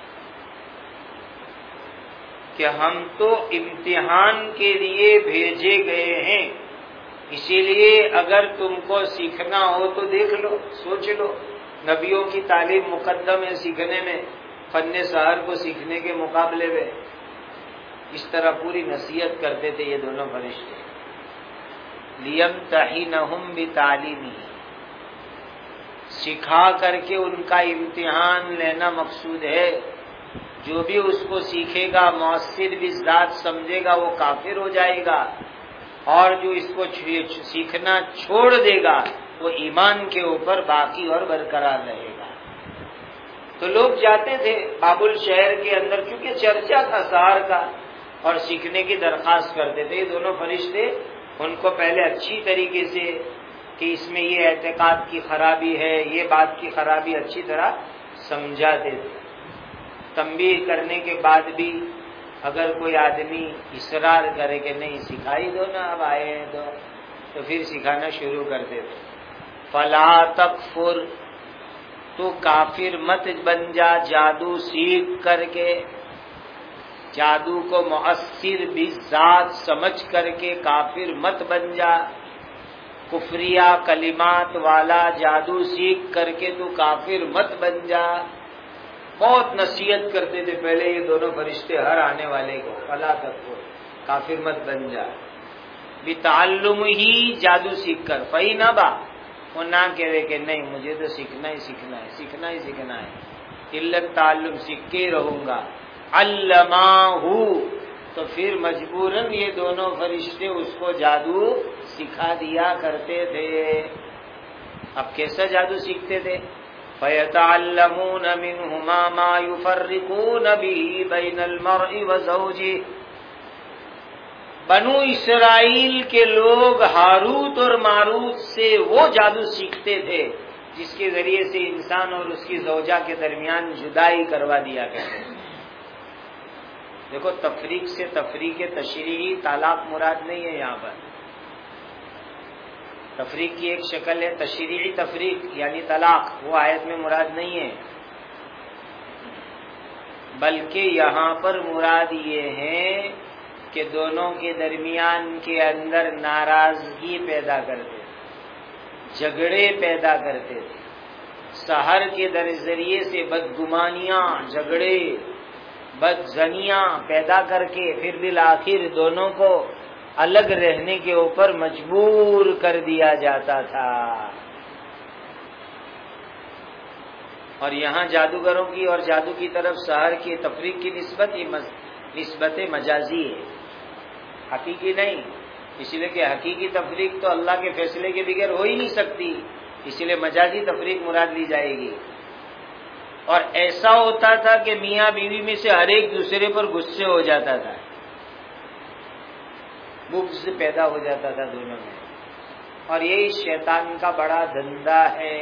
کہ ہم تو امتحان کے لیے بھیجے گئے ہیں، اسی لیے اگر تم کو سیکھنا ہو تو دیکھ لو، سوچ لو، نبیوں کی تعلیم مقدم ہے سیکھنے میں، فن سحر کو سیکھنے کے مقابلے میں۔ اس طرح پوری نصیحت کرتے تھے یہ دونوں فرشتے۔ لِيَمْتَحِنَهُمْ بِتَعْلِيمِهِ، سکھا کر کے ان کا امتحان لینا مقصود ہے۔ جو بھی اس کو سیکھے گا، مؤثر بھی ذات سمجھے گا، وہ کافر ہو جائے گا، اور جو اس کو سیکھنا چھوڑ دے گا وہ ایمان کے اوپر باقی اور برقرار رہے گا۔ تو لوگ جاتے تھے بابل شہر کے اندر، کیونکہ چرچا تھا سحر کا، اور سیکھنے کی درخواست کرتے تھے۔ یہ دونوں فرشتے ان کو پہلے اچھی طریقے سے کہ اس میں یہ اعتقاد کی خرابی ہے، یہ بات کی خرابی اچھی طرح سمجھاتے تھے۔ تنبیہ کرنے کے بعد بھی اگر کوئی آدمی اصرار کرے کہ نہیں سکھائی دو نا، اب آئے ہیں تو پھر سکھانا شروع کرتے تھے۔ فلا تکفر، تو کافر مت بن جا، جادو سیکھ کر کے، جادو کو مؤثر بھی ذات سمجھ کر کے کافر مت بن جا، کفریہ کلمات والا جادو سیکھ کر کے تو کافر مت بن جا۔ بہت نصیحت کرتے تھے پہلے یہ دونوں فرشتے ہر آنے والے کو، فلا تکفر، کافر مت بن جا، بتعلم ہی جادو سیکھ کر، فَإِنْ أَبَى، وہ نہ کہے کہ نہیں مجھے تو سیکھنا ہی سیکھنا ہے، سیکھنا ہی سیکھنا ہے، علت تعلم سیکھ کے ہی رہوں گا، علماہ، تو پھر مجبوراً یہ دونوں فرشتے اس کو جادو سکھا دیا کرتے تھے۔ اب کیسا جادو سیکھتے تھے؟ فَيَتَعَلَّمُونَ مِنْهُمَا مَا يُفَرِّقُونَ بِهِ بَيْنَ الْمَرْءِ وَزَوْجِهِ۔ بنو اسرائیل کے لوگ ہاروت اور ماروت سے وہ جادو سیکھتے تھے جس کے ذریعے سے انسان اور اس کی زوجہ کے درمیان جدائی کروا دیا کرتے تھے۔ دیکھو، تفریق سے تفریق تشریعی طلاق مراد نہیں ہے یہاں پر۔ تفریق کی ایک شکل ہے تشریعی تفریق یعنی طلاق، وہ آیت میں مراد نہیں ہے، بلکہ یہاں پر مراد یہ ہے کہ دونوں کے درمیان کے اندر ناراضگی پیدا کرتے تھے، جھگڑے پیدا کرتے تھے، سحر کے ذریعے سے بدگمانیاں، جھگڑے، بدزنیاں پیدا کر کے پھر بالآخر دونوں کو الگ رہنے کے اوپر مجبور کر دیا جاتا تھا۔ اور یہاں جادوگروں کی اور جادو کی طرف سحر کی تفریق کی نسبت مجازی ہے، حقیقی نہیں، اس لیے کہ حقیقی تفریق تو اللہ کے فیصلے کے بغیر ہو ہی نہیں سکتی، اس لیے مجازی تفریق مراد لی جائے گی۔ اور ایسا ہوتا تھا کہ میاں بیوی میں سے ہر ایک دوسرے پر غصے ہو جاتا تھا، بغض پیدا ہو جاتا تھا دونوں میں، اور یہی شیطان کا بڑا دھندا ہے،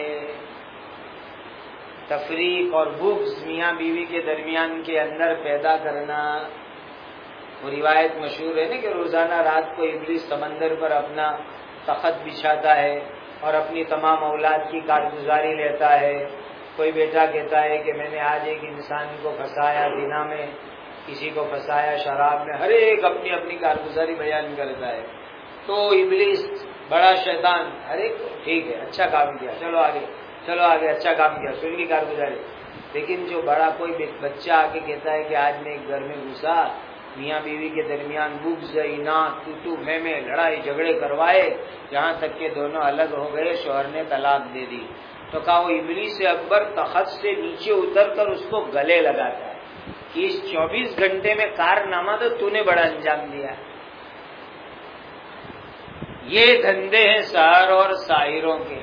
تفریق اور بغض میاں بیوی کے درمیان کے اندر پیدا کرنا۔ وہ روایت مشہور ہے نا کہ روزانہ رات کو ابلیس سمندر پر اپنا تخت بچھاتا ہے اور اپنی تمام اولاد کی کارگزاری لیتا ہے۔ کوئی بیٹا کہتا ہے کہ میں نے آج ایک انسان کو پھنسایا زنا میں، کسی کو پھنسایا شراب میں، ہر ایک اپنی اپنی کارگزاری بیان کرتا ہے۔ تو ابلیس بڑا شیطان ہر ایک کو ٹھیک ہے، اچھا کام کیا، چلو آگے چلو آگے، اچھا کام کیا، سن کی کارگزاری۔ لیکن جو بڑا کوئی بچہ آ کے کہتا ہے کہ آج میں ایک گھر میں گھسا، میاں بیوی کے درمیان بغض، اناد، تو میں لڑائی جھگڑے کروائے، یہاں تک کہ دونوں الگ ہو گئے، شوہر نے طلاق دے دی، تو کہا وہ ابلیس اکبر تخت سے نیچے اتر کر اس کو گلے لگاتا ہے کہ اس 24 گھنٹے میں کارنامہ تو نے بڑا انجام دیا۔ یہ دھندے ہیں سحر اور ساحروں کے۔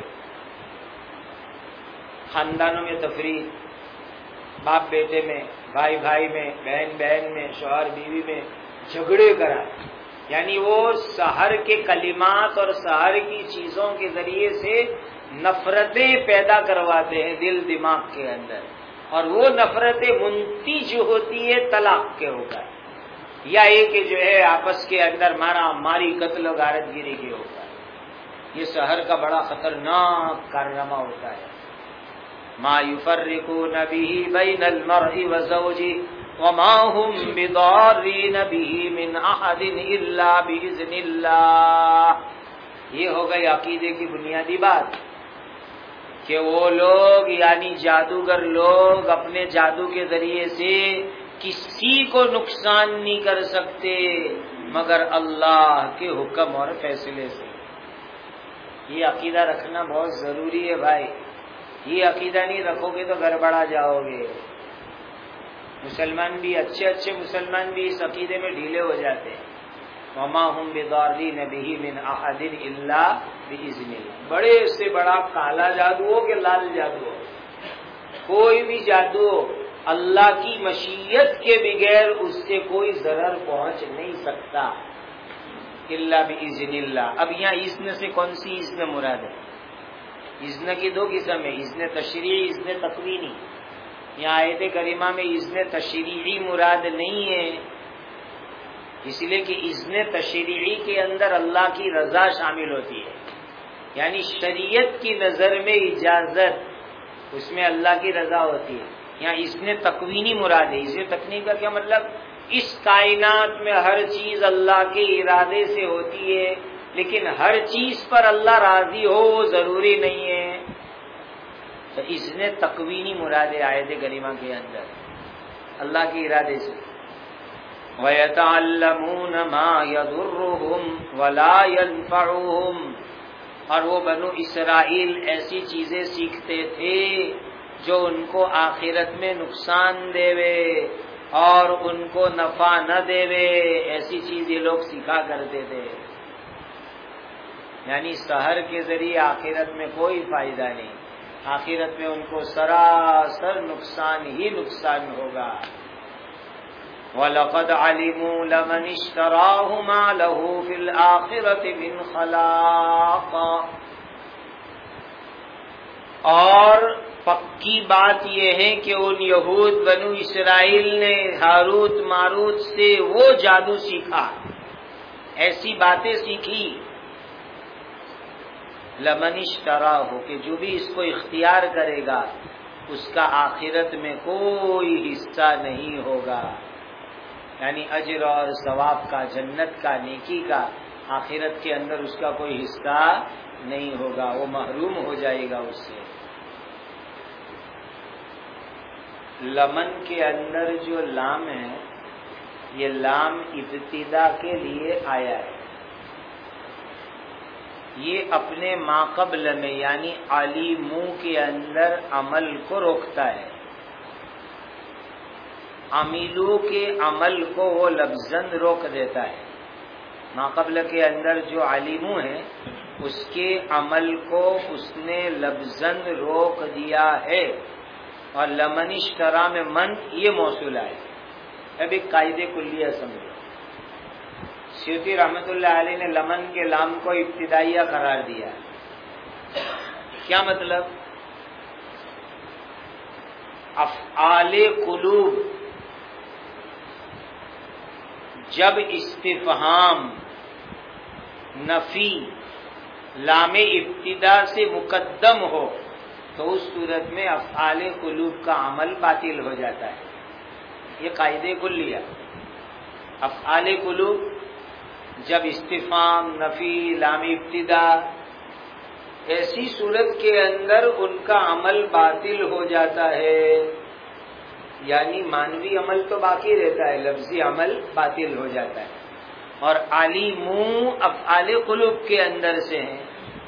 خاندانوں میں تفریق، باپ بیٹے میں، بھائی بھائی میں، بہن بہن میں، شوہر بیوی میں جھگڑے کرا، یعنی وہ سحر کے کلمات اور سحر کی چیزوں کے ذریعے سے نفرتیں پیدا کرواتے ہیں دل دماغ کے اندر، اور وہ نفرتیں منتج ہوتی ہے طلاق کے ہو کر، یا یہ کہ جو ہے آپس کے اندر مارا ماری، قتل و غارت گیری کے ہو کر۔ یہ سحر کا بڑا خطرناک کارنامہ ہوتا ہے۔ ما یفرقون به بین المرء وزوجه وما هم بضارین به من احد الا باذن اللہ۔ یہ ہو گئی عقیدے کی بنیادی بات کہ وہ لوگ یعنی جادوگر لوگ اپنے جادو کے ذریعے سے کسی کو نقصان نہیں کر سکتے مگر اللہ کے حکم اور فیصلے سے۔ یہ عقیدہ رکھنا بہت ضروری ہے بھائی، یہ عقیدہ نہیں رکھو گے تو گڑبڑا جاؤ گے۔ مسلمان بھی اچھے مسلمان بھی اس عقیدے میں ڈھیلے ہو جاتے ہیں۔ وما هم بضارین به من احد الا باذن اللہ۔ بڑے سے بڑا کالا جادو ہو کہ لال جادو ہو، کوئی بھی جادو ہو، اللہ کی مشیت کے بغیر اس سے کوئی ضرر پہنچ نہیں سکتا الا باذن اللہ۔ اب یہاں اذن سے کون سی اذن مراد ہے؟ اذن کی دو قسم ہے، اذن تشریعی، اذن تکوینی۔ یہاں آیت کریمہ میں اذن تشریعی مراد نہیں ہے، اس لیے کہ اذن تشریعی کے اندر اللہ کی رضا شامل ہوتی ہے، یعنی شریعت کی نظر میں اجازت، اس میں اللہ کی رضا ہوتی ہے۔ یہاں اذن تکوینی مراد ہے۔ اذن تکوینی کا کیا مطلب؟ اس کائنات میں ہر چیز اللہ کے ارادے سے ہوتی ہے، لیکن ہر چیز پر اللہ راضی ہو وہ ضروری نہیں ہے، تو اذن تکوینی مراد ہے آیت کریمہ کے اندر، اللہ کے ارادے سے۔ وَيَتَعَلَّمُونَ مَا يَضُرُّهُمْ وَلَا يَنفَعُهُمْ، اور وہ بنو اسرائیل ایسی چیزیں سیکھتے تھے جو ان کو آخرت میں نقصان دے اور ان کو نفع نہ دے، ایسی چیز یہ لوگ سیکھا کرتے تھے، یعنی سحر کے ذریعے آخرت میں کوئی فائدہ نہیں، آخرت میں ان کو سراسر نقصان ہی نقصان ہوگا. وَلَقَدْ عَلِمُوا لَمَنِ اشْتَرَاهُ مَا لَهُ فِي الْآخِرَةِ مِنْ خَلَاقٍ. اور پکی بات یہ ہے کہ ان یہود بنو اسرائیل نے ہاروت ماروت سے وہ جادو سیکھا، ایسی باتیں سیکھی. لمن اشتراہ، کہ جو بھی اس کو اختیار کرے گا اس کا آخرت میں کوئی حصہ نہیں ہوگا. یعنی اجر اور ثواب کا، جنت کا، نیکی کا آخرت کے اندر اس کا کوئی حصہ نہیں ہوگا، وہ محروم ہو جائے گا اس سے. لمن کے اندر جو لام ہے یہ لام ابتدا کے لیے آیا ہے. یہ اپنے ماقبل میں یعنی علیمو کے اندر عمل کو روکتا ہے. عمیلو کے عمل کو وہ لفظاً روک دیتا ہے. ماقبل کے اندر جو علیمو ہے اس کے عمل کو اس نے لفظاً روک دیا ہے. اور لمن اشترا میں من یہ موصول ہے. اب ایک قاعدے کلیہ سمجھو. سیوطی رحمت اللہ علیہ نے لمن کے لام کو ابتدائیہ قرار دیا. کیا مطلب؟ افعال قلوب جب استفہام نفی لام ابتدا سے مقدم ہو تو اس صورت میں افعال قلوب کا عمل باطل ہو جاتا ہے. یہ قاعدے کلیہ. افعال قلوب جب استفہام نفی لام ابتدا ایسی صورت کے اندر ان کا عمل باطل ہو جاتا ہے. یعنی مانوی عمل تو باقی رہتا ہے، لفظی عمل باطل ہو جاتا ہے. اور علیمو افعال قلوب کے اندر سے ہیں.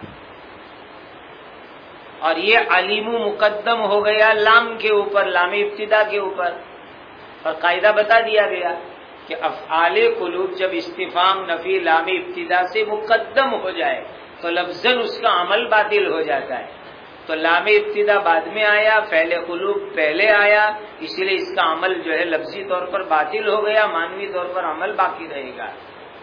اور یہ علیمو مقدم ہو گیا لام کے اوپر، لام ابتدا کے اوپر. اور قاعدہ بتا دیا گیا کہ افعال قلوب جب استفہام نفی لام ابتدا سے مقدم ہو جائے تو لفظاً اس کا عمل باطل ہو جاتا ہے. تو لام ابتدا بعد میں آیا، فعل قلوب پہلے آیا، اسی لیے اس کا عمل جو ہے لفظی طور پر باطل ہو گیا، معنوی طور پر عمل باقی رہے گا.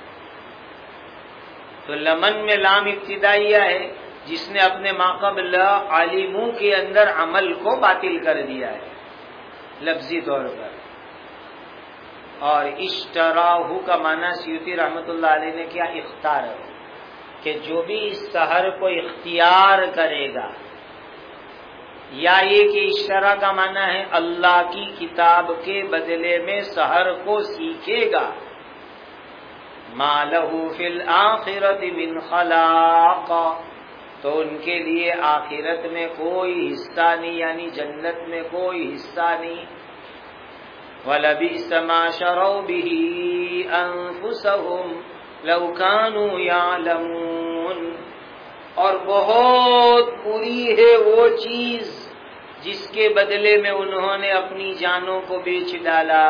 تو لمن میں لام ابتدائیہ ہے جس نے اپنے ماقبل علیمو کے اندر عمل کو باطل کر دیا ہے لفظی طور پر. اور اشتراہو کا معنی سیوطی رحمت اللہ علیہ نے کیا؟ اختار، کہ جو بھی اس سحر کو اختیار کرے گا. یا یہ کہ اشترا کا معنی ہے اللہ کی کتاب کے بدلے میں سحر کو سیکھے گا. ما لہ فی الآخرۃ من خلاق، تو ان کے لیے آخرت میں کوئی حصہ نہیں، یعنی جنت میں کوئی حصہ نہیں. وَلَبِئْسَ مَا شَرَوْا بِهِ أَنفُسَهُمْ لَوْ كَانُوا يَعْلَمُونَ. اور بہت بری ہے وہ چیز جس کے بدلے میں انہوں نے اپنی جانوں کو بیچ ڈالا.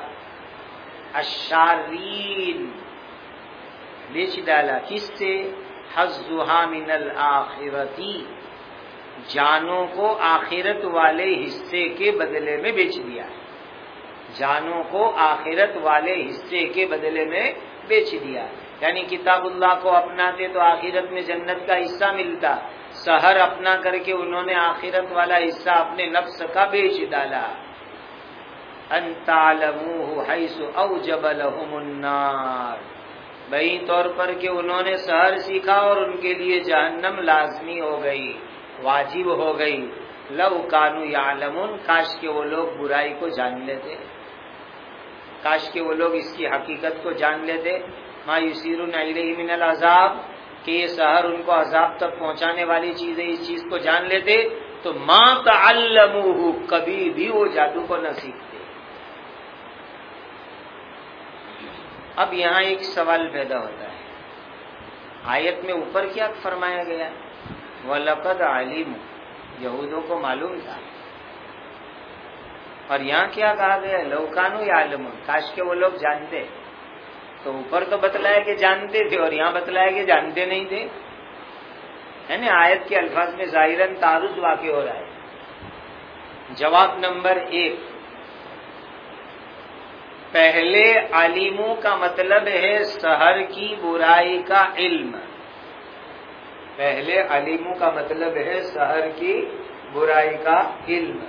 الشارین، بیچ ڈالا کس سے؟ حظھا من الآخرتی، جانوں کو آخرت والے حصے کے بدلے میں بیچ دیا. جانوں کو آخرت والے حصے کے بدلے میں بیچ دیا. یعنی کتاب اللہ کو اپناتے تو آخرت میں جنت کا حصہ ملتا، سحر اپنا کر کے انہوں نے آخرت والا حصہ اپنے نفس کا بیچ ڈالا. ان تعلموه حيث اوجب لهم النار، بئی طور پر کہ انہوں نے سحر سیکھا اور ان کے لیے جہنم لازمی ہو گئی، واجب ہو گئی. لو کانوا یعلمون، کاش کہ وہ لوگ برائی کو جان لیتے، کاش کہ وہ لوگ اس کی حقیقت کو جان لیتے. ما یسیرون الیہ من العذاب، کہ یہ سحر ان کو عذاب تک پہنچانے والی چیز ہے، اس چیز کو جان لیتے تو ما تعلموه، کبھی بھی وہ جادو کو نہ سیکھتے. اب یہاں ایک سوال پیدا ہوتا ہے، آیت میں اوپر کیا فرمایا گیا؟ وَلَقَدْ عَلِمُوا، یہودوں کو معلوم تھا. اور یہاں کیا کہا گیا؟ لَوْ كَانُوا يَعْلَمُونَ، کاش کہ وہ لوگ جانتے. تو اوپر تو بتلایا کہ جانتے تھے اور یہاں بتلایا کہ جانتے نہیں تھے. یعنی آیت کے الفاظ میں ظاہراً تعارض واقع ہو رہا ہے۔ جواب نمبر 1، پہلے علیموں کا مطلب ہے سحر کی برائی کا علم۔ پہلے علیموں کا مطلب ہے سحر کی برائی کا علم،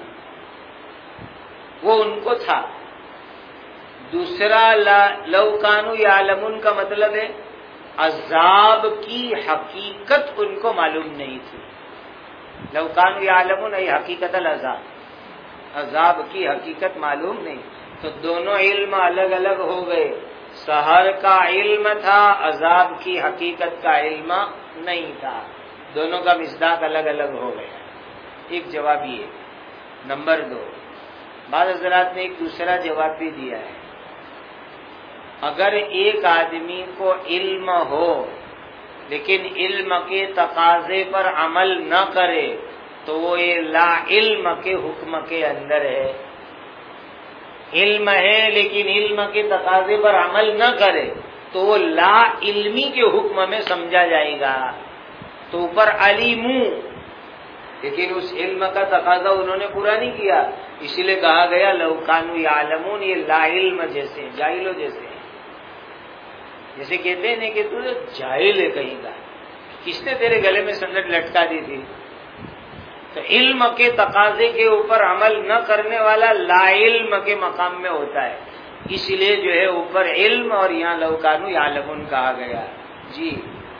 وہ ان کو تھا۔ دوسرا لو کانوا یعلمون کا مطلب ہے عذاب کی حقیقت ان کو معلوم نہیں تھی۔ لو کانوا یعلمون ای حقیقت العذاب، عذاب کی حقیقت معلوم نہیں، تو دونوں علم الگ الگ ہو گئے۔ سحر کا علم تھا، عذاب کی حقیقت کا علم نہیں تھا، دونوں کا مصداق الگ الگ ہو گیا۔ ایک جواب یہ۔ نمبر 2، بعض حضرات نے ایک دوسرا جواب بھی دیا ہے، اگر ایک آدمی کو علم ہو لیکن علم کے تقاضے پر عمل نہ کرے تو وہ یہ لا علم کے حکم کے اندر ہے۔ علم ہے لیکن علم کے تقاضے پر عمل نہ کرے تو وہ لا علمی کے حکم میں سمجھا جائے گا۔ تو اوپر علیموں، لیکن اس علم کا تقاضا انہوں نے پورا نہیں کیا، اسی لیے کہا گیا لو کانوا یعلمون، یہ لا علم جیسے جاہلوں جیسے ہیں۔ جیسے کہتے ہیں کہ تو جاہل ہے کہیں کا، کس نے تیرے گلے میں سنٹ لٹکا دی تھی؟ تو علم کے تقاضے کے اوپر عمل نہ کرنے والا لا علم کے مقام میں ہوتا ہے، اس لیے جو ہے اوپر علم اور یہاں لو کانوا یعلمون کہا گیا۔ جی،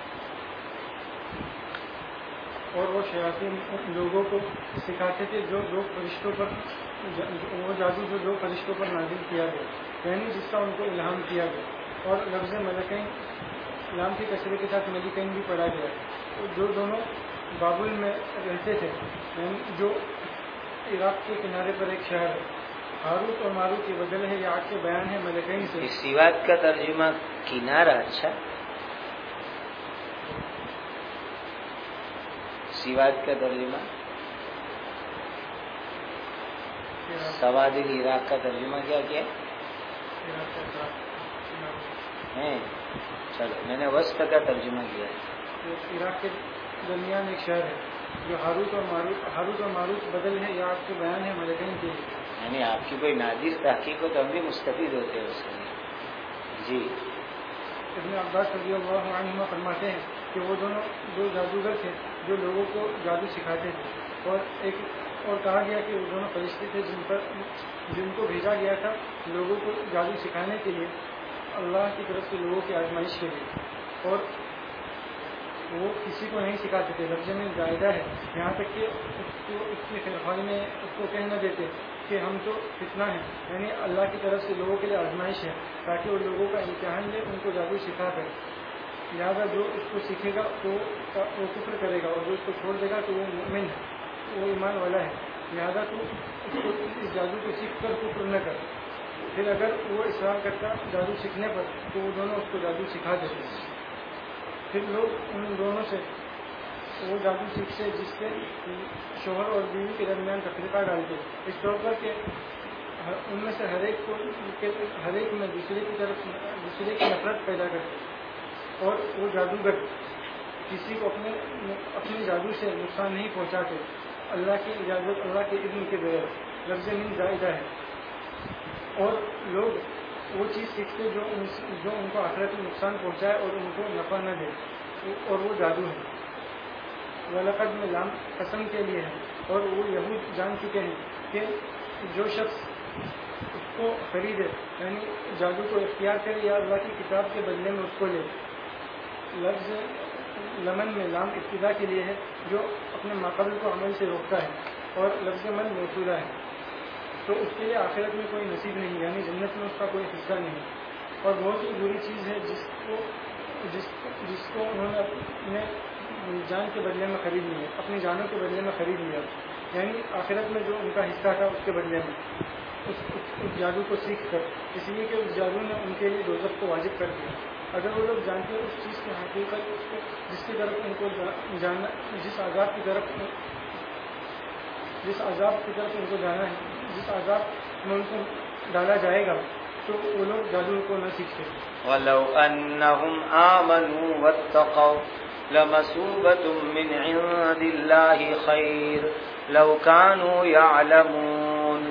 اور وہ شیاطین لوگوں کو سکھاتے تھے جو لوگ فرشتوں پر، وہ جادو جو لوگ فرشتوں پر نازل کیا گیا، یعنی جس کا ان کو الہام کیا گیا۔ اور لفظ ملکین لام کی کثرے کے ساتھ ملکین بھی پڑھا گیا، جو دونوں بابل میں رہتے تھے، یعنی جو عراق کے کنارے پر ایک شہر ہے۔ ہاروت اور ماروت کی بدل ہے، یہ آج کے بیان ہے ملکین سے۔ سوات کا ترجمہ کنارہ، اچھا، سوات کا ترجمہ، سواد العراق کا ترجمہ کیا کیا ہے؟ چلو، میں نے وسط کا ترجمہ کیا ہے۔ عراق کے درمیان ایک شہر ہے جو ہاروت اور ماروت بدل ہے، یہ آپ کے بیان ہے ملکین کے لیے۔ یعنی آپ کی کوئی نادر تحقیق ہو تو ہم بھی مستفید ہوتے ہیں اس کے لیے۔ جی، ابن عباس رضی اللہ عنہما فرماتے ہیں کہ وہ دونوں دو جادوگر تھے جو لوگوں کو جادو سکھاتے تھے، اور کہا گیا کہ وہ دونوں فرشتے تھے جن کو بھیجا گیا تھا لوگوں کو جادو سکھانے کے لیے، اللہ کی طرف سے لوگوں کی آزمائش کے لیے، اور وہ کسی کو نہیں سکھاتے تھے۔ لفظ میں زائدہ ہے، یہاں تک کہ اس کے خیال میں اس کو کہہ نہ دیتے کہ ہم تو فتنہ ہیں، یعنی اللہ کی طرف سے لوگوں کے لیے آزمائش ہے تاکہ وہ لوگوں کا امتحان لے، ان کو جادو سکھا کر۔ لہٰذا جو اس کو سیکھے گا تو وہ کفر کرے گا، اور جو اس کو چھوڑ دے گا تو وہ مومن ہے، وہ ایمان والا ہے۔ لہٰذا تو اس جادو کو سیکھ کر کفر نہ کر۔ پھر اگر وہ اصرار کرتا جادو سیکھنے پر تو وہ دونوں اس کو جادو سکھا دیتے۔ پھر لوگ ان دونوں سے وہ جادو سیکھتے جس سے شوہر اور بیوی کے درمیان تفریقہ ڈالتے، اس طور پر کہ ان میں سے ہر ایک میں دوسرے کی نفرت پیدا کرتے، اور وہ جادوگر کسی کو اپنے جادو سے نقصان نہیں پہنچاتے اللہ کی اجازت، اللہ کے اذن کے بغیر۔ لفظ من زائدہ ہے۔ اور لوگ وہ چیز سیکھتے جو ان کو آخرت میں نقصان پہنچائے اور ان کو نفع نہ دے، اور وہ جادو ہے۔ وَلَقَدْ میں لام قسم کے لیے ہے، اور وہ یہود جان چکے ہیں کہ جو شخص اس کو خریدے، یعنی جادو کو اختیار کرے یا اللہ کی کتاب کے بدلے میں اس کو لے۔ لفظ لمن میں لام ابتدا کے لیے ہے جو اپنے ماقبل کو عمل سے روکتا ہے، اور لفظ من موصولہ ہے، تو اس کے لیے آخرت میں کوئی نصیب نہیں، یعنی جنت میں اس کا کوئی حصہ نہیں۔ اور بہت ہی بری چیز ہے جس کو انہوں نے اپنے جان کے بدلے میں خرید لیا، اپنی جانوں کے بدلے میں خرید لیا، یعنی آخرت میں جو ان کا حصہ تھا اس کے بدلے میں اس جادو کو سیکھ کر، اس لیے کہ اس جادو نے ان کے لیے دوزخ کو واجب کر دیا۔ اگر وہ لوگ جانتے اس چیز کی حقیقت، جس کی طرف ان کو جانا، جس عذاب کی طرف ان کو جانا ہے، جس عذاب میں ان کو ڈالا جائے گا، تو وہ لوگ جادو کو نہ سیکھتے۔ وَلَوْ أَنَّهُمْ آمَنُوا وَاتَّقَوْا، لمثوبة من عند الله خير لو كانوا يعلمون.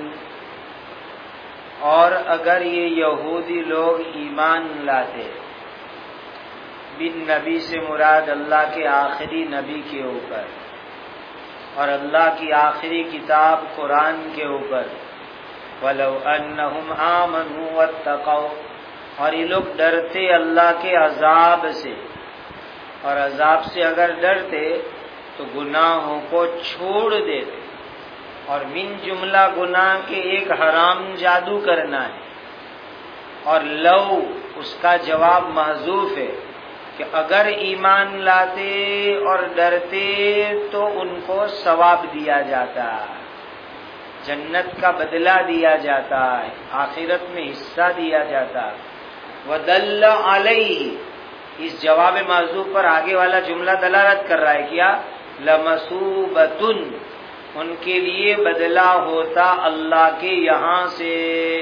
اور اگر یہ یہودی لوگ ایمان لاتے، بن نبی سے مراد اللہ کے آخری نبی کے اوپر اور اللہ کی آخری کتاب قرآن کے اوپر، وَلَوْ أَنَّهُمْ آمَنُوا وَاتَّقَوْا، اور یہ لوگ ڈرتے اللہ کے عذاب سے، اور عذاب سے اگر ڈرتے تو گناہوں کو چھوڑ دیتے. اور من جملہ گناہ کے ایک حرام جادو کرنا ہے، اور لو اس کا جواب محذوف ہے کہ اگر ایمان لاتے اور ڈرتے تو ان کو ثواب دیا جاتا، جنت کا بدلہ دیا جاتا ہے، آخرت میں حصہ دیا جاتا. وَدَلَّ عَلَيْهِ، اس جواب محذوف پر آگے والا جملہ دلالت کر رہا ہے کیا؟ لَمَثُوبَةٌ، ان کے لیے بدلہ ہوتا اللہ کے یہاں سے.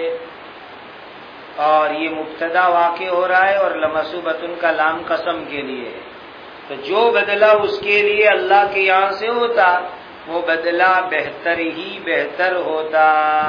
اور یہ مبتدا واقع ہو رہا ہے اور لمثوبۃن کا لام قسم کے لیے، تو جو بدلہ اس کے لیے اللہ کے یہاں سے ہوتا وہ بدلہ بہتر ہی بہتر ہوتا.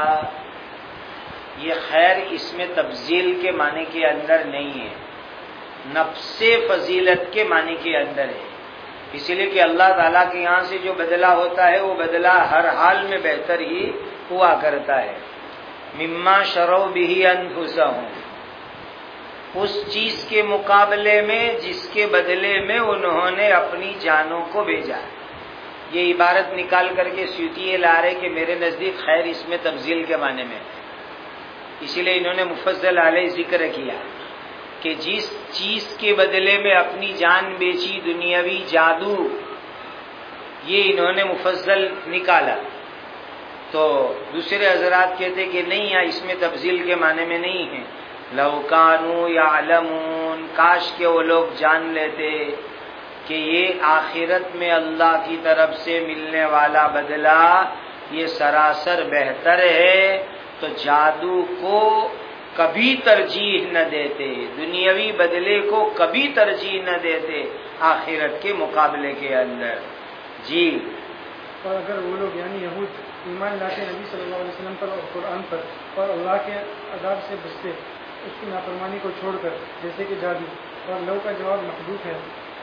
یہ خیر اس میں تفضیل کے معنی کے اندر نہیں ہے، نفس فضیلت کے معنی کے اندر ہے، اس لیے کہ اللہ تعالیٰ کے یہاں سے جو بدلہ ہوتا ہے وہ بدلہ ہر حال میں بہتر ہی ہوا کرتا ہے. مما شروا به انفسهم، اس چیز کے مقابلے میں جس کے بدلے میں انہوں نے اپنی جانوں کو بھیجا. یہ عبارت نکال کر کے سیوطی لا رہے کہ میرے نزدیک خیر اس میں تفضیل کے معنی میں، اسی لیے انہوں نے مفضل علیہ ذکر کیا کہ جس چیز کے بدلے میں اپنی جان بیچی، دنیاوی جادو، یہ انہوں نے مفضل نکالا. تو دوسرے حضرات کہتے کہ نہیں، اس میں تفضیل کے معنی میں نہیں ہے. لو کانوا یعلمون، کاش کہ وہ لوگ جان لیتے کہ یہ آخرت میں اللہ کی طرف سے ملنے والا بدلہ یہ سراسر بہتر ہے تو جادو کو کبھی ترجیح نہ دیتے، دنیاوی بدلے کو کبھی ترجیح نہ دیتے آخرت کے مقابلے کے اندر. جی. اور اگر وہ لوگ یعنی یہود ایمان لاتے نبی صلی اللہ علیہ وسلم پر اور قرآن پر اور اللہ کے عذاب سے بچتے اس کی نافرمانی کو چھوڑ کر، جیسے کہ جادو، اور لو کا جواب محذوف ہے،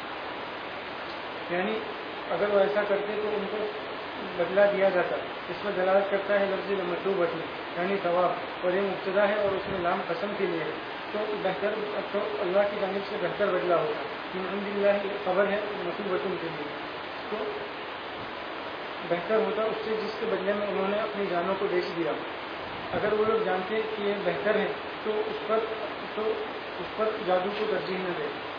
یعنی اگر وہ ایسا کرتے تو ان کو بدلہ دیا جاتا. اس میں دلالت کرتا ہے لفظ لمثوبۃ یعنی ثواب، اور یہ مبتدا ہے اور اس میں لام قسم کے لیے ہے، تو بہتر تو اللہ کی جانب سے بہتر بدلہ ہوگا. من عند اللہ خبر ہے مثوبۃ کے لیے، تو بہتر ہوتا اس سے جس کے بدلے میں انہوں نے اپنی جانوں کو بیچ دیا. اگر وہ لوگ جانتے کہ یہ بہتر ہے تو اس پر جادو کو ترجیح نہ دے.